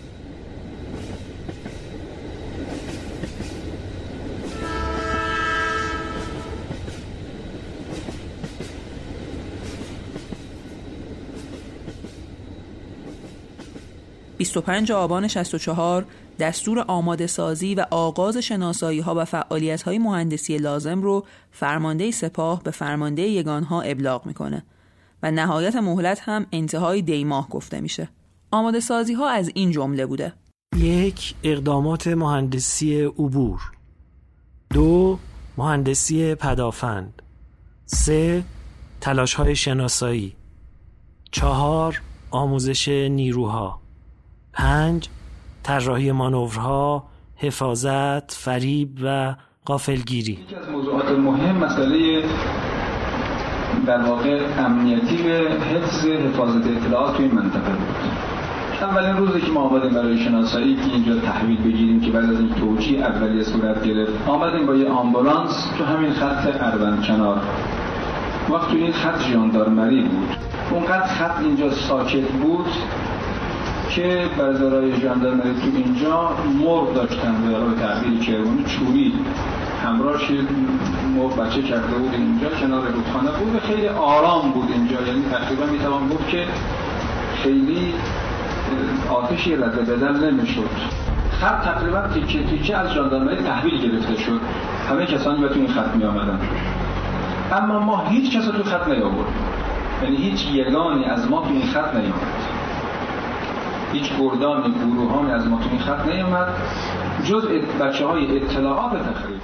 [SPEAKER 1] بیست و پنجم آبان شصت و چهار دستور آماده سازی و آغاز شناسایی ها و فعالیت های مهندسی لازم رو فرمانده سپاه به فرمانده یگانها ابلاغ میکنه و نهایت مهلت هم انتهای دی ماه گفته میشه. آماده سازی ها از این جمله بوده:
[SPEAKER 2] یک، اقدامات مهندسی عبور. دو، مهندسی پدافند. سه، تلاش های شناسایی. چهار، آموزش نیروها. پنج، طراحی مانورها، حفاظت، فریب و غافلگیری.
[SPEAKER 3] یکی از موضوعات مهم مسئله در واقع امنیتی به حفظ حفاظت اطلاعات توی منطقه بود. اولین روزی که ما آمدیم برای شناسایی که اینجا تحویل بگیریم که بعد از این توجیه اولیه صورت گرفت، آمدیم با یه آمبولانس تو همین خط اروند کنار. وقت تو این خط ژاندارمری بود. اونقدر خط اینجا ساکت بود که برزارای ژاندارمری تو اینجا مرغ داشتن به علاوه تعبیر کرمانی چوری همراهش مرغ بچه کرده بود اینجا کنار رودخانه بود. خیلی آرام بود اینجا، یعنی تقریبا میتوان گفت که خیلی آتشی رد بدل نمیشد. خط تقریبا تیکه تیکه از ژاندارمری تحویل گرفته شد، همه کسانی به تو این خط می آمدن، اما ما هیچ کس تو خط نیاورد، یعنی هیچ یگانی از ما تو این خط نیامد، هیچ گردان گروهانی از ما تو این خط نیامد جز بچه های اطلاعات تخریب.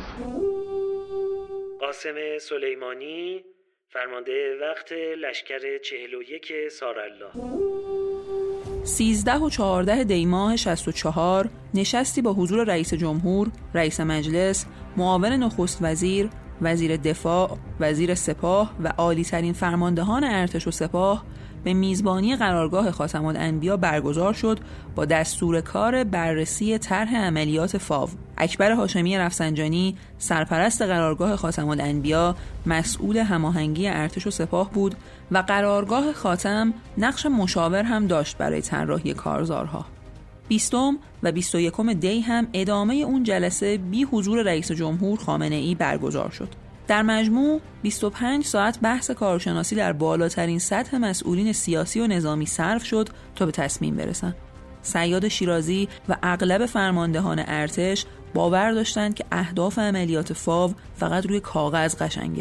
[SPEAKER 2] قاسم سلیمانی، فرمانده وقت لشکر چهل و یک سارالله.
[SPEAKER 1] سیزده و چهارده دی ماه شصت و چهار نشستی با حضور رئیس جمهور، رئیس مجلس، معاون نخست وزیر، وزیر دفاع، وزیر سپاه و عالی ترین فرماندهان ارتش و سپاه به میزبانی قرارگاه خاتم الانبیا برگزار شد با دستور کار بررسی طرح عملیات فاو. اکبر هاشمی رفسنجانی سرپرست قرارگاه خاتم الانبیا مسئول هماهنگی ارتش و سپاه بود و قرارگاه خاتم نقش مشاور هم داشت برای طراحی کارزارها. بیستم و بیست و یکم دی هم ادامه اون جلسه بی حضور رئیس جمهور خامنه ای برگزار شد. در مجموع بیست و پنج ساعت بحث کارشناسی در بالاترین سطح مسئولین سیاسی و نظامی صرف شد تا به تصمیم برسن. صیاد شیرازی و اغلب فرماندهان ارتش باور داشتند که اهداف عملیات فاو فقط روی کاغذ قشنگه.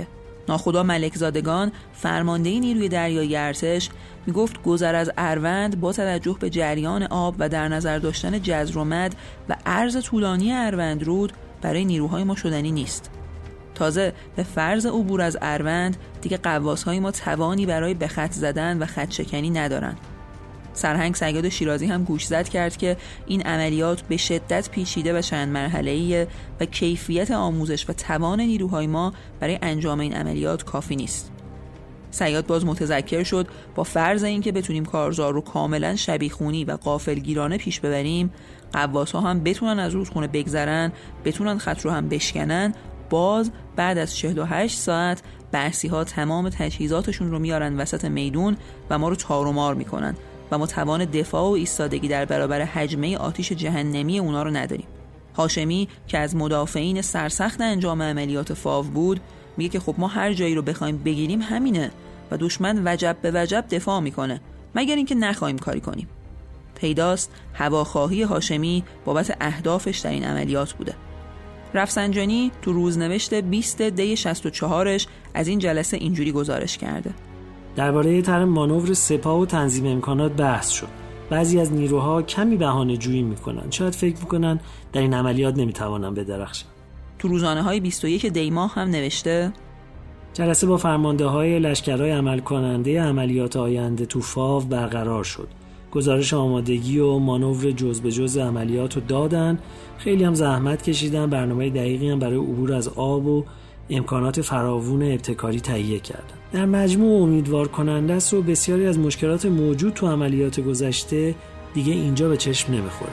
[SPEAKER 1] ناخدا ملکزادگان فرمانده نیروی دریایی ارتش میگفت گذر از اروند با توجه به جریان آب و در نظر داشتن جزر و مد و عرض طولانی اروند رود برای نیروهای ما شدنی نیست. تازه به فرض عبور از اروند دیگه قواس‌های ما توانی برای به خط زدن و خط شکنی ندارن. سرهنگ صیاد شیرازی هم گوش زد کرد که این عملیات به شدت پیچیده و چند مرحله‌ایه و کیفیت آموزش و توان نیروهای ما برای انجام این عملیات کافی نیست. صیاد باز متذکر شد با فرض اینکه بتونیم کارزار رو کاملا شبیخونی و غافلگیرانه پیش ببریم، قواس‌ها هم بتونن از رودخونه بگذرن، بتونن خط رو هم بشکنن، باز بعد از چهل و هشت ساعت بعثی‌ها تمام تجهیزاتشون رو میارن وسط میدون و ما رو تار و مار میکنن و ما توان دفاع و ایستادگی در برابر هجمه آتش جهنمی اونا رو نداریم. هاشمی که از مدافعین سرسخت انجام عملیات فاو بود میگه که خب ما هر جایی رو بخوایم بگیریم همینه و دشمن وجب به وجب دفاع میکنه مگر اینکه نخواهیم کاری کنیم. پیداست هواخواهی هاشمی بابت اهدافش در این عملیات بوده. رفسنجانی تو روزنوشت بیست دی شصت و چهارش از این جلسه اینجوری گزارش کرده:
[SPEAKER 2] درباره طرح مانور سپاه و تنظیم امکانات بحث شد. بعضی از نیروها کمی بهانه جویی میکنن، شاید فکر میکنن در این عملیات نمیتوانن بدرخشن.
[SPEAKER 1] تو روزانه های بیست و یک دی ماه هم نوشته:
[SPEAKER 2] جلسه با فرمانده های لشکرهای عمل کننده عملیات آینده تو فاو برقرار شد. گزارش آمادگی و مانور جز به جز عملیات رو دادن. خیلی هم زحمت کشیدن، برنامه دقیقی هم برای عبور از آب و امکانات فراوون ابتکاری تهیه کردن. در مجموع امیدوار کننده است و بسیاری از مشکلات موجود تو عملیات گذشته دیگه اینجا به چشم نمیخوره.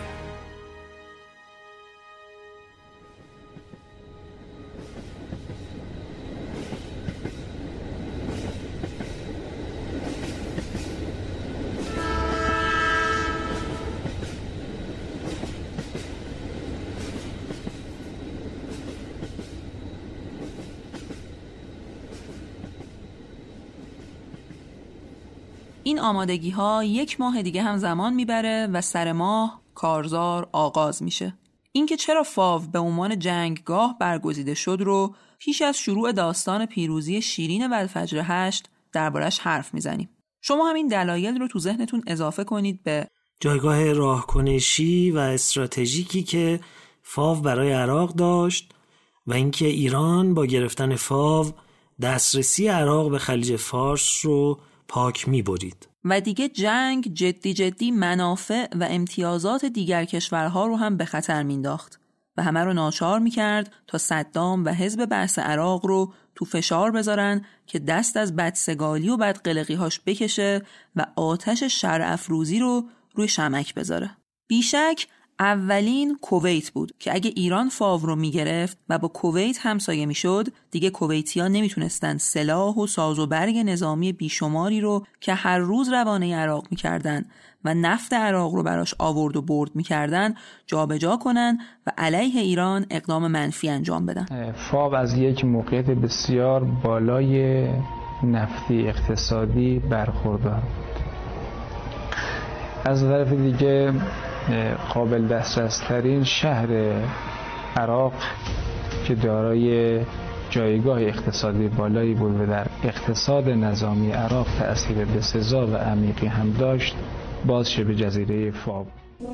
[SPEAKER 1] این آمادگی ها یک ماه دیگه هم زمان میبره و سر ماه کارزار آغاز میشه. اینکه چرا فاو به عنوان جنگگاه برگزیده شد رو پیش از شروع داستان پیروزی شیرین والفجر هشت دربارش حرف میزنیم. شما همین دلایل رو تو ذهنتون اضافه کنید به
[SPEAKER 2] جایگاه راهکنشی و استراتژیکی که فاو برای عراق داشت و اینکه ایران با گرفتن فاو دسترسی عراق به خلیج فارس رو پاک می برید.
[SPEAKER 1] و دیگه جنگ جدی جدی منافع و امتیازات دیگر کشورها رو هم به خطر مینداخت و همه رو ناچار میکرد تا صدام و حزب بعث عراق رو تو فشار بذارن که دست از بدسگالی و بدقلقی‌هاش بکشه و آتش شر افروزی رو روی شمک بذاره. بیشک اولین کویت بود که اگه ایران فاو رو میگرفت و با کویت همسایه میشد، دیگه کویتی‌ها نمیتونستن سلاح و ساز و برگ نظامی بیشماری رو که هر روز روانه عراق میکردن و نفت عراق رو براش آورد و برد میکردن جابجا کنن و علیه ایران اقدام منفی انجام بدن.
[SPEAKER 3] فاو از یک موقعیت بسیار بالای نفتی اقتصادی برخوردار بود. از طرف دیگه قابل دسترس ترین شهر عراق که دارای جایگاه اقتصادی بالایی بود و در اقتصاد نظامی عراق تأثیر بسزا و عمیقی هم داشت، باز شبه جزیره فاو.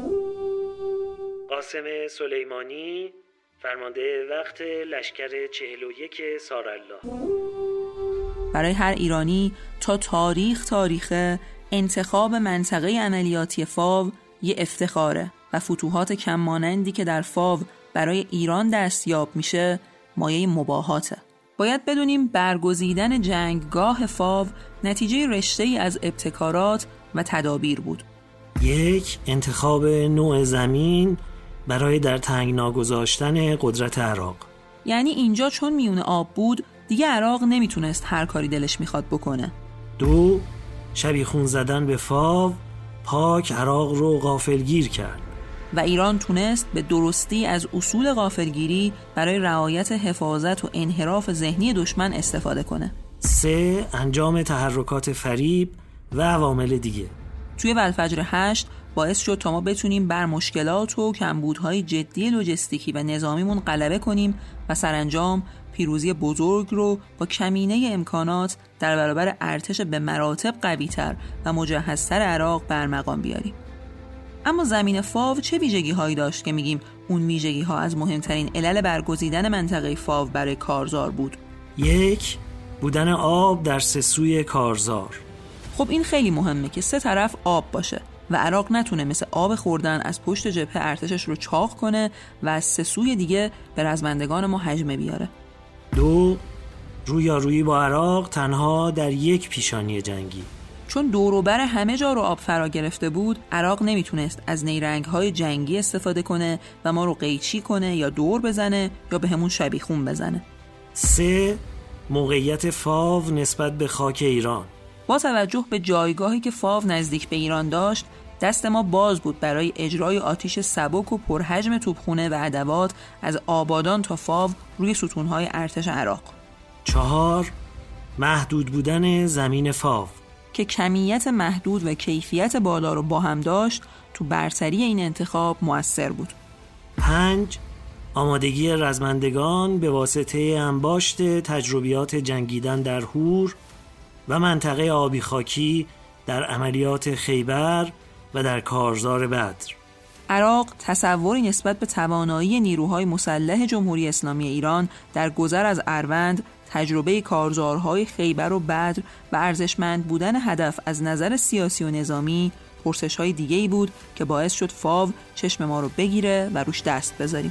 [SPEAKER 2] قاسم سلیمانی، فرمانده وقت لشکر چهل و یک سارالله.
[SPEAKER 1] برای هر ایرانی تا تاریخ تاریخه انتخاب منطقه عملیاتی فاو یه افتخاره و فتوحات کم مانندی که در فاو برای ایران دستیاب میشه مایه مباهاته. باید بدونیم برگزیدن جنگگاه فاو نتیجه رشته‌ای از ابتکارات و تدابیر بود.
[SPEAKER 2] یک، انتخاب نوع زمین برای در تنگنا گذاشتن قدرت عراق.
[SPEAKER 1] یعنی اینجا چون میونه آب بود دیگه عراق نمیتونست هر کاری دلش میخواد بکنه.
[SPEAKER 2] دو، شبیخون زدن به فاو پاک عراق رو غافلگیر کرد
[SPEAKER 1] و ایران تونست به درستی از اصول غافلگیری برای رعایت حفاظت و انحراف ذهنی دشمن استفاده کنه.
[SPEAKER 2] سه، انجام تحرکات فریب و عوامل دیگه.
[SPEAKER 1] توی والفجر هشت باعث شد تا ما بتونیم بر مشکلات و کمبودهای جدی لوجستیکی و نظامیمون غلبه کنیم و سرانجام پیروزی بزرگ رو با کمینه امکانات در برابر ارتش به مراتب قوی‌تر و مجهزتر عراق برمقام بیاریم. اما زمین فاو چه ویژگی هایی داشت که میگیم اون ویژگی ها از مهمترین علل برگزیدن منطقه فاو برای کارزار بود؟
[SPEAKER 2] یک، بودن آب در سه سوی کارزار.
[SPEAKER 1] خب این خیلی مهمه که سه طرف آب باشه و عراق نتونه مثل آب خوردن از پشت جبهه ارتشش رو چاق کنه و از سه سوی دیگه به رزمندگان ما هجمه بیاره.
[SPEAKER 2] دو، رویارویی با عراق تنها در یک پیشانی جنگی.
[SPEAKER 1] چون دور و بر همه جا رو آب فرا گرفته بود، عراق نمیتونست از نیرنگ‌های جنگی استفاده کنه و ما رو قیچی کنه یا دور بزنه یا به همون شبیخون بزنه.
[SPEAKER 2] سه، موقعیت فاو نسبت به خاک ایران.
[SPEAKER 1] با توجه به جایگاهی که فاو نزدیک به ایران داشت، دست ما باز بود برای اجرای آتش سبک و پرحجم توپخانه و ادوات از آبادان تا فاو روی ستونهای ارتش عراق.
[SPEAKER 2] چهار، محدود بودن زمین فاو
[SPEAKER 1] که کمیت محدود و کیفیت بالا رو با هم داشت تو برتری این انتخاب مؤثر بود.
[SPEAKER 2] پنج، آمادگی رزمندگان به واسطه انباشت تجربیات جنگیدن در هور و منطقه آبی خاکی در عملیات خیبر و در کارزار بدر.
[SPEAKER 1] عراق تصوری نسبت به توانایی نیروهای مسلح جمهوری اسلامی ایران در گذر از اروند، تجربه کارزارهای خیبر و بدر و ارزشمند بودن هدف از نظر سیاسی و نظامی پرسش‌های دیگه‌ای بود که باعث شد فاو چشم ما رو بگیره و روش دست بذاریم.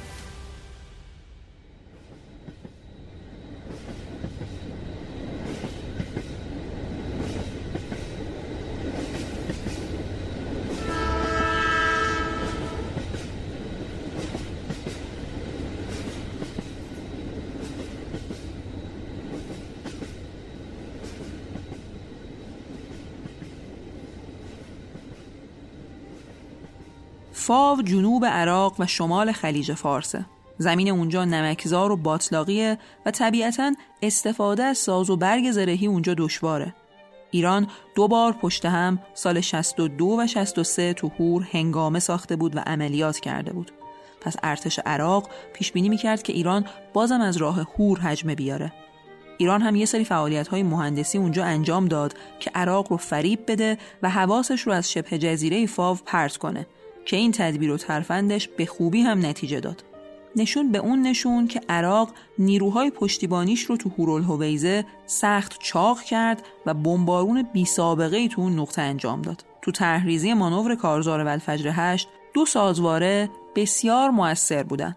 [SPEAKER 1] فاو جنوب عراق و شمال خلیج فارسه. زمین اونجا نمکزار و باطلاقیه و طبیعتاً استفاده از ساز و برگ زرهی اونجا دشواره. ایران دو بار پشت هم سال شصت و دو و شصت و سه تو هور هنگامه ساخته بود و عملیات کرده بود. پس ارتش عراق پیش بینی می‌کرد که ایران بازم از راه هور هجمه بیاره. ایران هم یه سری فعالیت‌های مهندسی اونجا انجام داد که عراق رو فریب بده و حواسش رو از شبه جزیره فاو پرت کنه که این تدبیر و ترفندش به خوبی هم نتیجه داد. نشون به اون نشون که عراق نیروهای پشتیبانیش رو تو هورالهویزه سخت چاق کرد و بمبارون بی سابقه‌ای تو اون نقطه انجام داد. تو طرحریزی مانور کارزار والفجر هشت دو سازواره بسیار مؤثر بودن.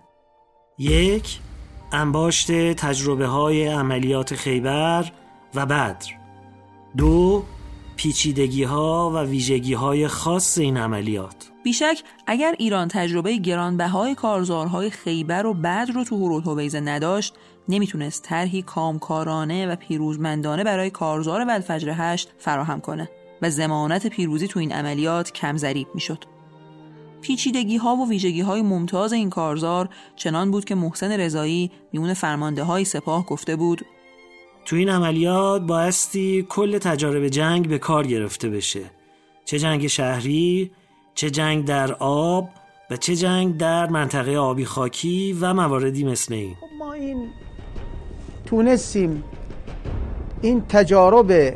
[SPEAKER 2] یک، انباشت تجربه های عملیات خیبر و بدر. دو، پیچیدگی ها و ویژگی های خاص این عملیات.
[SPEAKER 1] بیشک اگر ایران تجربه گرانبهای کارزارهای خیبر و بدر رو تو هورالهویزه نداشت، نمیتونست طرحی کامکارانه و پیروزمندانه برای کارزار والفجر هشت فراهم کنه و ضمانت پیروزی تو این عملیات کم ضریب میشد. پیچیدگی ها و ویژگی های ممتاز این کارزار چنان بود که محسن رضایی میون فرمانده های سپاه گفته بود:
[SPEAKER 2] تو این عملیات بایستی کل تجارب جنگ به کار گرفته بشه، چه جنگ شهری، چه جنگ در آب و چه جنگ در منطقه آبی خاکی و مواردی مثل این.
[SPEAKER 4] خب ما این تونستیم این تجارب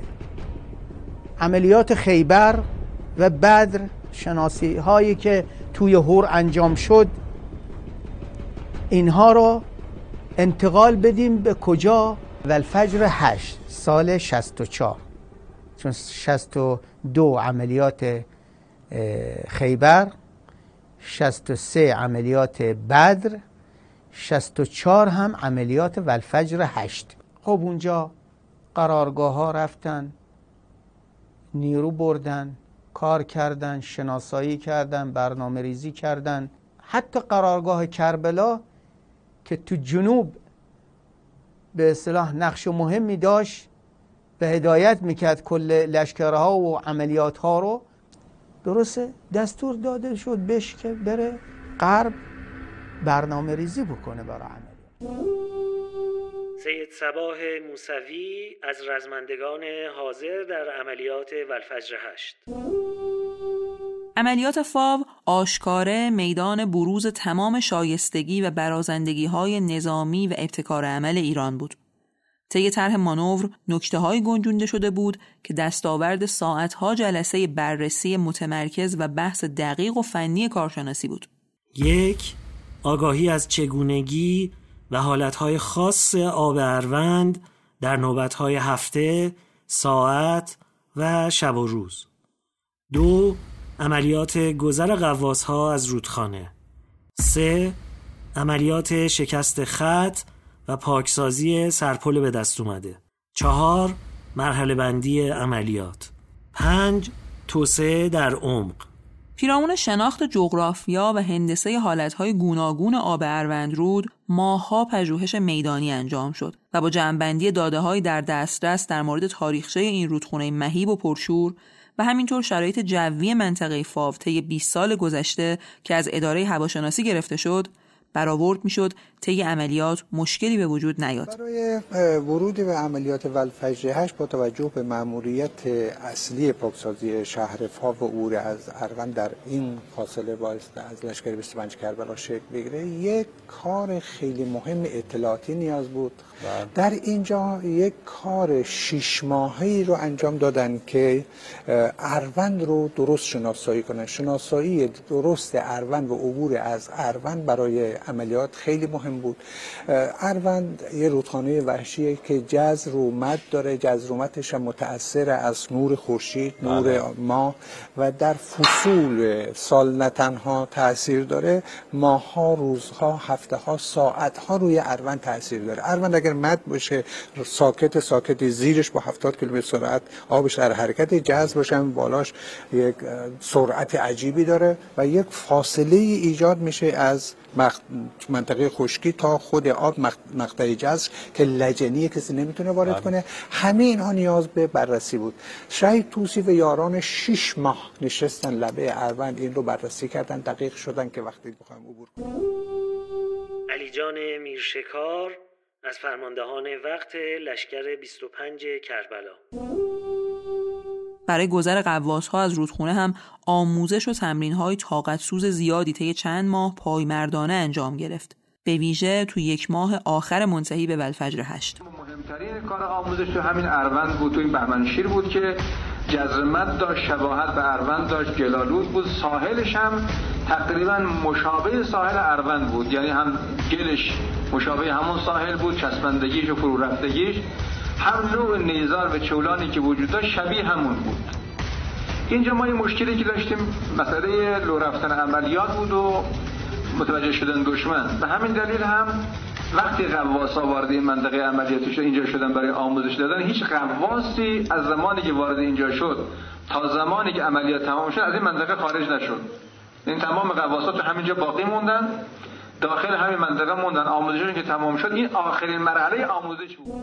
[SPEAKER 4] عملیات خیبر و بدر، شناسی هایی که توی هور انجام شد، اینها رو انتقال بدیم به کجا؟ والفجر هشت سال شصت و چهار، چون شصت و دو عملیات خیبر، شصت و سه عملیات بدر، شصت و چهار هم عملیات والفجر هشت. خب اونجا قرارگاه ها رفتن، نیرو بردن، کار کردن، شناسایی کردن، برنامه ریزی کردن. حتی قرارگاه کربلا که تو جنوب به اصطلاح نقش مهمی داشت، به هدایت میکرد کل لشکرها و عملیات ها رو، درسته دستور داده شد بهش که بره غرب برنامه ریزی بکنه برای عملیات.
[SPEAKER 2] سید صباح موسوی از رزمندگان حاضر در عملیات والفجر هشت.
[SPEAKER 1] عملیات فاو آشکاره میدان بروز تمام شایستگی و برازندگی‌های نظامی و ابتکار عمل ایران بود. طی طرح مانور نکته‌های گنجونده شده بود که دستاورد ساعت‌ها جلسه بررسی متمرکز و بحث دقیق و فنی کارشناسی بود.
[SPEAKER 2] یک، آگاهی از چگونگی و حالتهای خاص آب اروند در نوبتهای هفته، ساعت و شب و روز. دو، عملیات گذر غواص‌ها از رودخانه. سه، عملیات شکست خط و پاکسازی سرپل به دست اومده. چهار، مرحله بندی عملیات. پنج، توسعه در عمق.
[SPEAKER 1] پیرامون شناخت جغرافیا و هندسه حالتهای گوناگون آب اروندرود ماه‌ها پژوهش میدانی انجام شد و با جمع‌بندی داده‌های در دسترس در مورد تاریخچه این رودخانه مهیب و پرشور و همینطور شرایط جوی منطقه فاو طی بیست سال گذشته که از اداره هواشناسی گرفته شد، برآورد میشد طی عملیات مشکلی به وجود نیاد.
[SPEAKER 7] برای ورود به عملیات ولفجر هشت با توجه به مأموریت اصلی پاکسازی شهر فاو و عبور از اروند در این فاصله باعث از لشکر بیست و پنج کربلا شکل بگیره، یک کار خیلی مهم اطلاعاتی نیاز بود. در اینجا یک کار شش ماهه‌ای رو انجام دادن که اروند رو درست شناسایی کنن. شناسایی درست اروند و عبور از اروند برای عملیات خیلی مهم بود. اروند یه رودخانه وحشیه که جزر و مد داره. جزر و مدش متأثر از نور خورشید، نور ماه و در فصول سال نه تنها تأثیر داره، ماه‌ها، روزها، هفته‌ها، ساعت‌ها روی اروند تأثیر داره. اروند اگر مد باشه، ساکت ساکت، زیرش با هفتاد کیلومتر سرعت آبش در حرکت، جذب باشه بالاش یک سرعت عجیبی داره و یک فاصله ایجاد میشه از منطقه خشکی تا خود آب، مقطع جزر که لجنی کسی نمیتونه وارد کنه. همه اینها نیاز به بررسی بود. شهید طوسی و یاران شش ماه نشستن لبه اروند، این رو بررسی کردن، دقیق شدن که وقتی بخوایم عبور کنیم.
[SPEAKER 2] علی جان میرشکار از فرماندهان وقت لشکر بیست و پنج کربلا.
[SPEAKER 1] برای گذر غواص‌ها از رودخانه هم آموزش و تمرین‌های طاقت سوز زیادی طی چند ماه پایمردانه انجام گرفت، به ویژه تو یک ماه آخر منتهی به ولفجر هشت.
[SPEAKER 3] مهمترین کار آموزش تو همین اروند بود، تو این بهمنشیر بود که جزرمت داشت، شباهت به اروند داشت، گلالود بود، ساحلش هم تقریبا مشابه ساحل اروند بود، یعنی هم گلش مشابه همون ساحل بود، چسبندگیش و فرو رفتگیش، هم نوع نیزار و چولانی که وجود داشت شبیه همون بود. اینجا ما یه مشکلی که داشتیم مسئله لو رفتن عملیات بود و متوجه شدن دشمن. به همین دلیل هم وقتی غواصا وارد این منطقه عملیاتی شد، اینجا شدن برای آموزش دادن، هیچ غواصی از زمانی که وارد اینجا شد تا زمانی که عملیات تمام شد از این منطقه خارج نشد. این تمام غواصا تو همینجا باقی موندن، داخل همین منطقه موندن. آموزششون که تمام شد، این آخرین مرحله آموزش بود.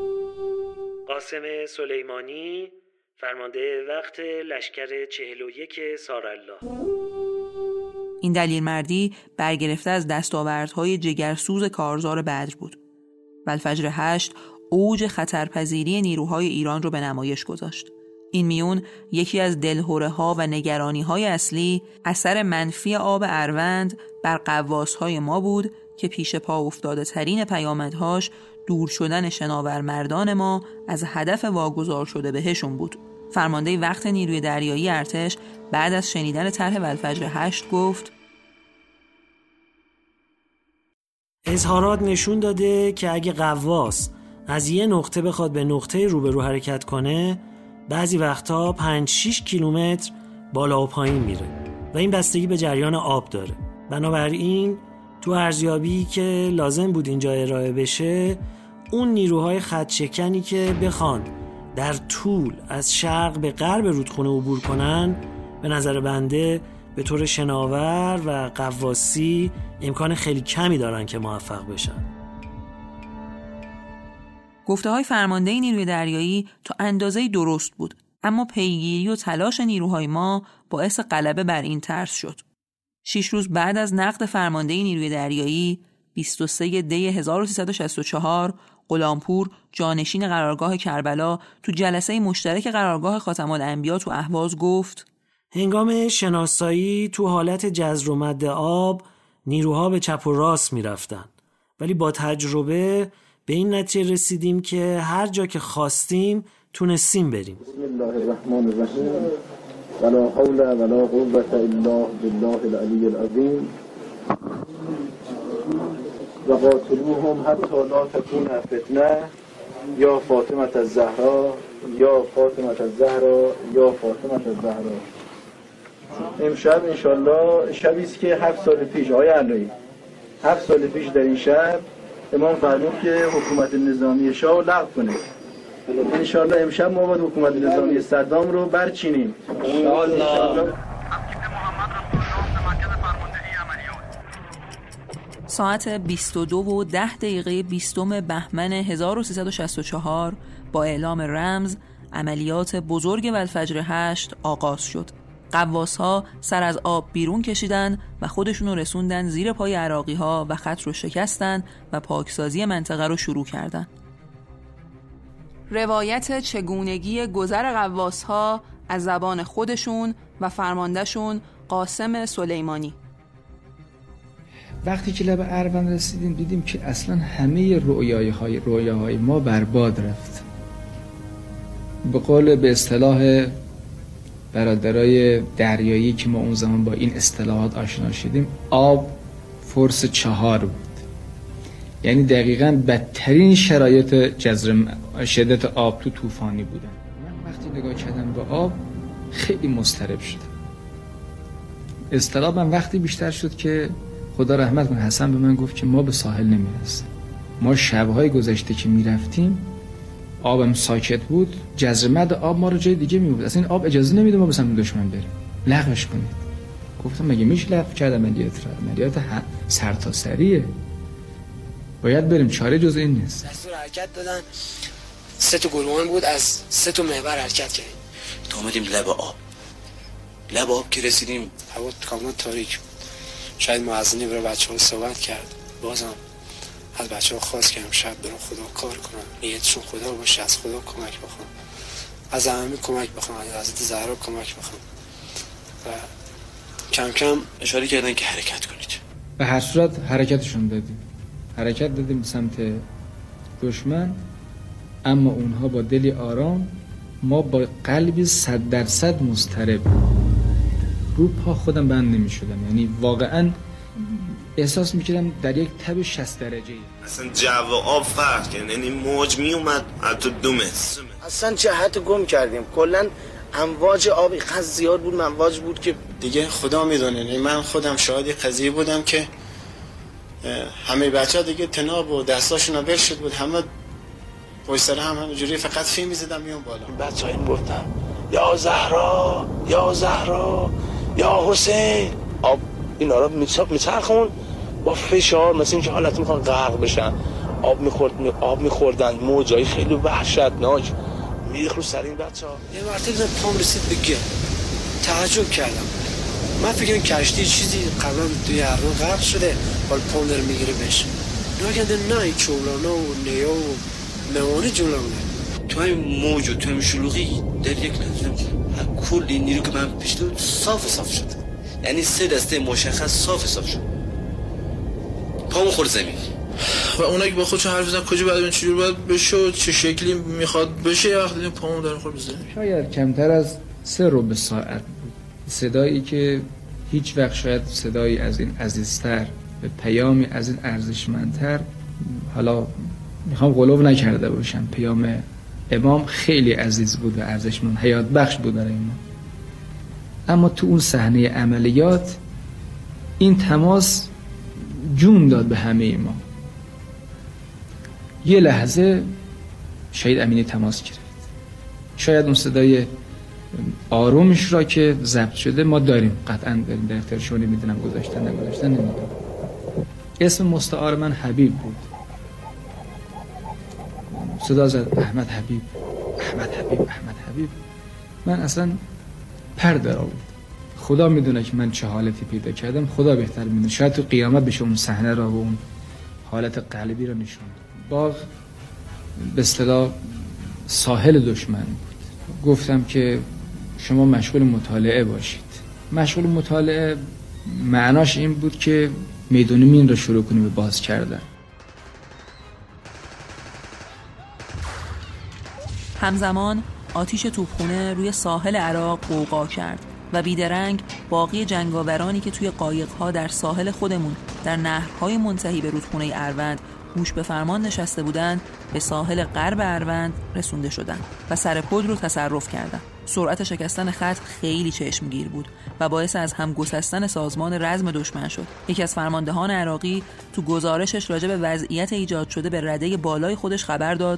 [SPEAKER 2] قاسم سلیمانی فرمانده وقت لشکر چهل و یک سارالله.
[SPEAKER 1] این دلیرمردی برگرفته از دستاوردهای جگرسوز کارزار بدر بود. ولفجر هشت اوج خطرپذیری نیروهای ایران رو به نمایش گذاشت. این میون یکی از دلهره‌ها و نگرانی‌های اصلی اثر منفی آب اروند بر غواص‌های ما بود که پیش پا افتاده ترین پیامدهاش دور شدن شناورمردان ما از هدف واگذار شده بهشون بود. فرمانده وقت نیروی دریایی ارتش بعد از شنیدن طرح ولفجر هشت گفت:
[SPEAKER 2] اظهارات نشون داده که اگه غواص از یه نقطه بخواد به نقطه روبرو حرکت کنه، بعضی وقتا پنج شش کیلومتر بالا و پایین میره و این بستگی به جریان آب داره. بنابراین تو ارزیابی که لازم بود اینجا ارائه بشه، اون نیروهای خط‌شکنی که بخوان در طول از شرق به غرب رودخانه عبور کنن، به نظر بنده به طور شناور و غواصی امکان خیلی کمی دارن که موفق بشن.
[SPEAKER 1] گفته های فرمانده نیروی دریایی تا اندازه‌ای درست بود، اما پیگیری و تلاش نیروهای ما باعث غلبه بر این ترس شد. شش روز بعد از نقد فرمانده نیروی دریایی، بیست و سوم دی هزار و سیصد و شصت و چهار، غلامپور جانشین قرارگاه کربلا تو جلسه مشترک قرارگاه خاتم الانبیا تو اهواز گفت:
[SPEAKER 2] هنگام شناسایی تو حالت جزر و مد آب نیروها به چپ و راست می رفتن. ولی با تجربه به این نتیجه رسیدیم که هر جا که خواستیم تونستیم بریم.
[SPEAKER 10] بسم الله الرحمن الرحیم ولا حول ولا قوة الا بالله العلی العظیم و قاتلوهم حتی لا تکون فتنه یا فاطمه الزهرا یا فاطمه الزهرا یا فاطمه الزهرا. امشب انشالله شبی است که هفت سال پیش آقای علایی هفت سال پیش در این شب امام فرمود که حکومت نظامی شاه رو لغو کنه. انشالله امشب ما باید حکومت نظامی صدام رو برچینیم. انشالله.
[SPEAKER 1] ساعت بیست و دو و ده دقیقه بیستم بهمن هزار و سیصد و شصت و چهار با اعلام رمز عملیات بزرگ والفجر هشت آغاز شد. غواص‌ها سر از آب بیرون کشیدن و خودشون رو رسوندن زیر پای عراقی‌ها و خط رو شکستن و پاکسازی منطقه رو شروع کردن. روایت چگونگی گذر غواص‌ها از زبان خودشون و فرماندهشون قاسم سلیمانی.
[SPEAKER 3] وقتی که لب اروند رسیدیم دیدیم که اصلا همه رویاهای رویاهای ما برباد رفت. به قول به اصطلاح برادرای دریایی که ما اون زمان با این اصطلاحات آشنا شدیم، آب فرس چهار بود. یعنی دقیقاً بدترین شرایط جزر شدت آب تو طوفانی بودن. من وقتی نگاه کردم به آب خیلی مضطرب شدم. اضطراب من وقتی بیشتر شد که خدا رحمت کنه حسن به من گفت که ما به ساحل نمیرسیم. ما شب‌های گذشته که میرفتیم آبم ساکت بود، جزر مد آب ما رو جای دیگه میبود. اصلا این آب اجازه نمیده ما به سمت دشمن بریم. لغوش کنید. گفتم مگه میشه لغو کردن عملیات را؟ عملیات سرتاسریه. باید بریم، چاره جز این نیست.
[SPEAKER 11] دستور حرکت دادن، سه تا گلوان بود، از سه تا محور حرکت کردیم.
[SPEAKER 12] تا اومدیم لب آب. لب آب که رسیدیم
[SPEAKER 11] هوا کاملا تاریک بود. شاید مؤذنی برای بچه‌ها صحبت کرد. بازم از بچه‌ها خواست که امشب برای خدا کار کنن. نیتشون خدا باشه، از خدا کمک بخوان. از همه کمک بخوان، از حضرت زهرا کمک بخوان. و کم کم
[SPEAKER 12] اشاره کردن که حرکت کنید.
[SPEAKER 3] به هر صورت حرکتشون دادیم. حرکت دادیم به سمت دشمن، اما اونها با دلی آرام، ما با قلبی صد درصد مضطرب. رو پا خودم بند نمی شدم. یعنی واقعا احساس می کردم در یک تب شصت درجه.
[SPEAKER 12] اصلا جو آب فرق کرد، یعنی موج می اومد حتی دو متر.
[SPEAKER 11] اصلا جهت گم کردیم. کلا امواج آب اینقدر زیاد بود، امواج بود که
[SPEAKER 13] دیگه خدا میدونه. یعنی من خودم شاهد قضیه بودم که همه بچه‌ها دیگه تناب و دستاشون ول شد بود، همه پشت سر هم همینجوری فقط فیلم می‌زدن میون بالا.
[SPEAKER 11] بچه‌ها این گفتن یا زهرا یا زهرا یا حسین. آب اینا رو میچرخون با فشار، مثل اینکه حالت میخوان غرق بشن. آب میخورد آب میخوردن، موجای خیلی وحشتناک میریخت رو سر این بچه‌ها. یه مرتبه پام رسید به گل، تعجب کردم. من فکر کنم کشتی چیزی قبلا توی اروان غرق شده، حال پام داره میگیره بهش. ناگهان نه این چولانا و نیا و نوانی جلومونه.
[SPEAKER 12] تو این موج و تو این شلوغی در یک لحظه کل این نیرو که من پیش بود صاف صاف شد. یعنی سه دسته مشخص صاف صاف شد. پامو خورد زمین.
[SPEAKER 13] و اونایی که با خودشون حرف زدن کجا باید چجوری باید بشه، چه شکلی میخواد بشه، وقتی پامو داره خورد زمین.
[SPEAKER 3] شاید کمتر از سه رو به ساعت بود. صدایی که هیچ وقت شاید صدایی از این عزیزتر به پیامی از این ارزشمندتر، حالا میخوام غلو نکرده باشم، پیام امام خیلی عزیز بود و ارزشمند، حیات بخش بود برای ما. اما تو اون صحنه عملیات این تماس جون داد به همه ما. یه لحظه شهید امینی تماس گرفت. شاید اون صدای آرومش را که ضبط شده ما داریم، قطعا داریم، در اختیار شما نمیدونم گذاشتن نگذاشتن نمیدونم. اسم مستعار من حبیب بود. صدا زد احمد حبیب، احمد حبیب، احمد حبیب. من اصلا پر در آورد. خدا میدونه که من چه حالتی پیدا کردم، خدا بهتر میدونه. شاید تو قیامت بشه اون صحنه را و اون حالت قلبی را نشون داد. باغ به اصطلاح ساحل دشمن بود. گفتم که شما مشغول مطالعه باشید. مشغول مطالعه معناش این بود که میدون مین رو شروع کنیم به باز کردن.
[SPEAKER 1] همزمان آتیش توپخانه روی ساحل عراق غوغا کرد و بیدرنگ باقی جنگاورانی که توی قایق‌ها در ساحل خودمون در نهرهای منتهی به رودخانه اروند گوش به فرمان نشسته بودند به ساحل غرب اروند رسونده شدند و سر پل رو تصرف کردند. سرعت شکستن خط خیلی چشمگیر بود و باعث از هم گسستن سازمان رزم دشمن شد. یکی از فرماندهان عراقی تو گزارشش راجع به وضعیت ایجاد شده به رده بالای خودش خبر داد: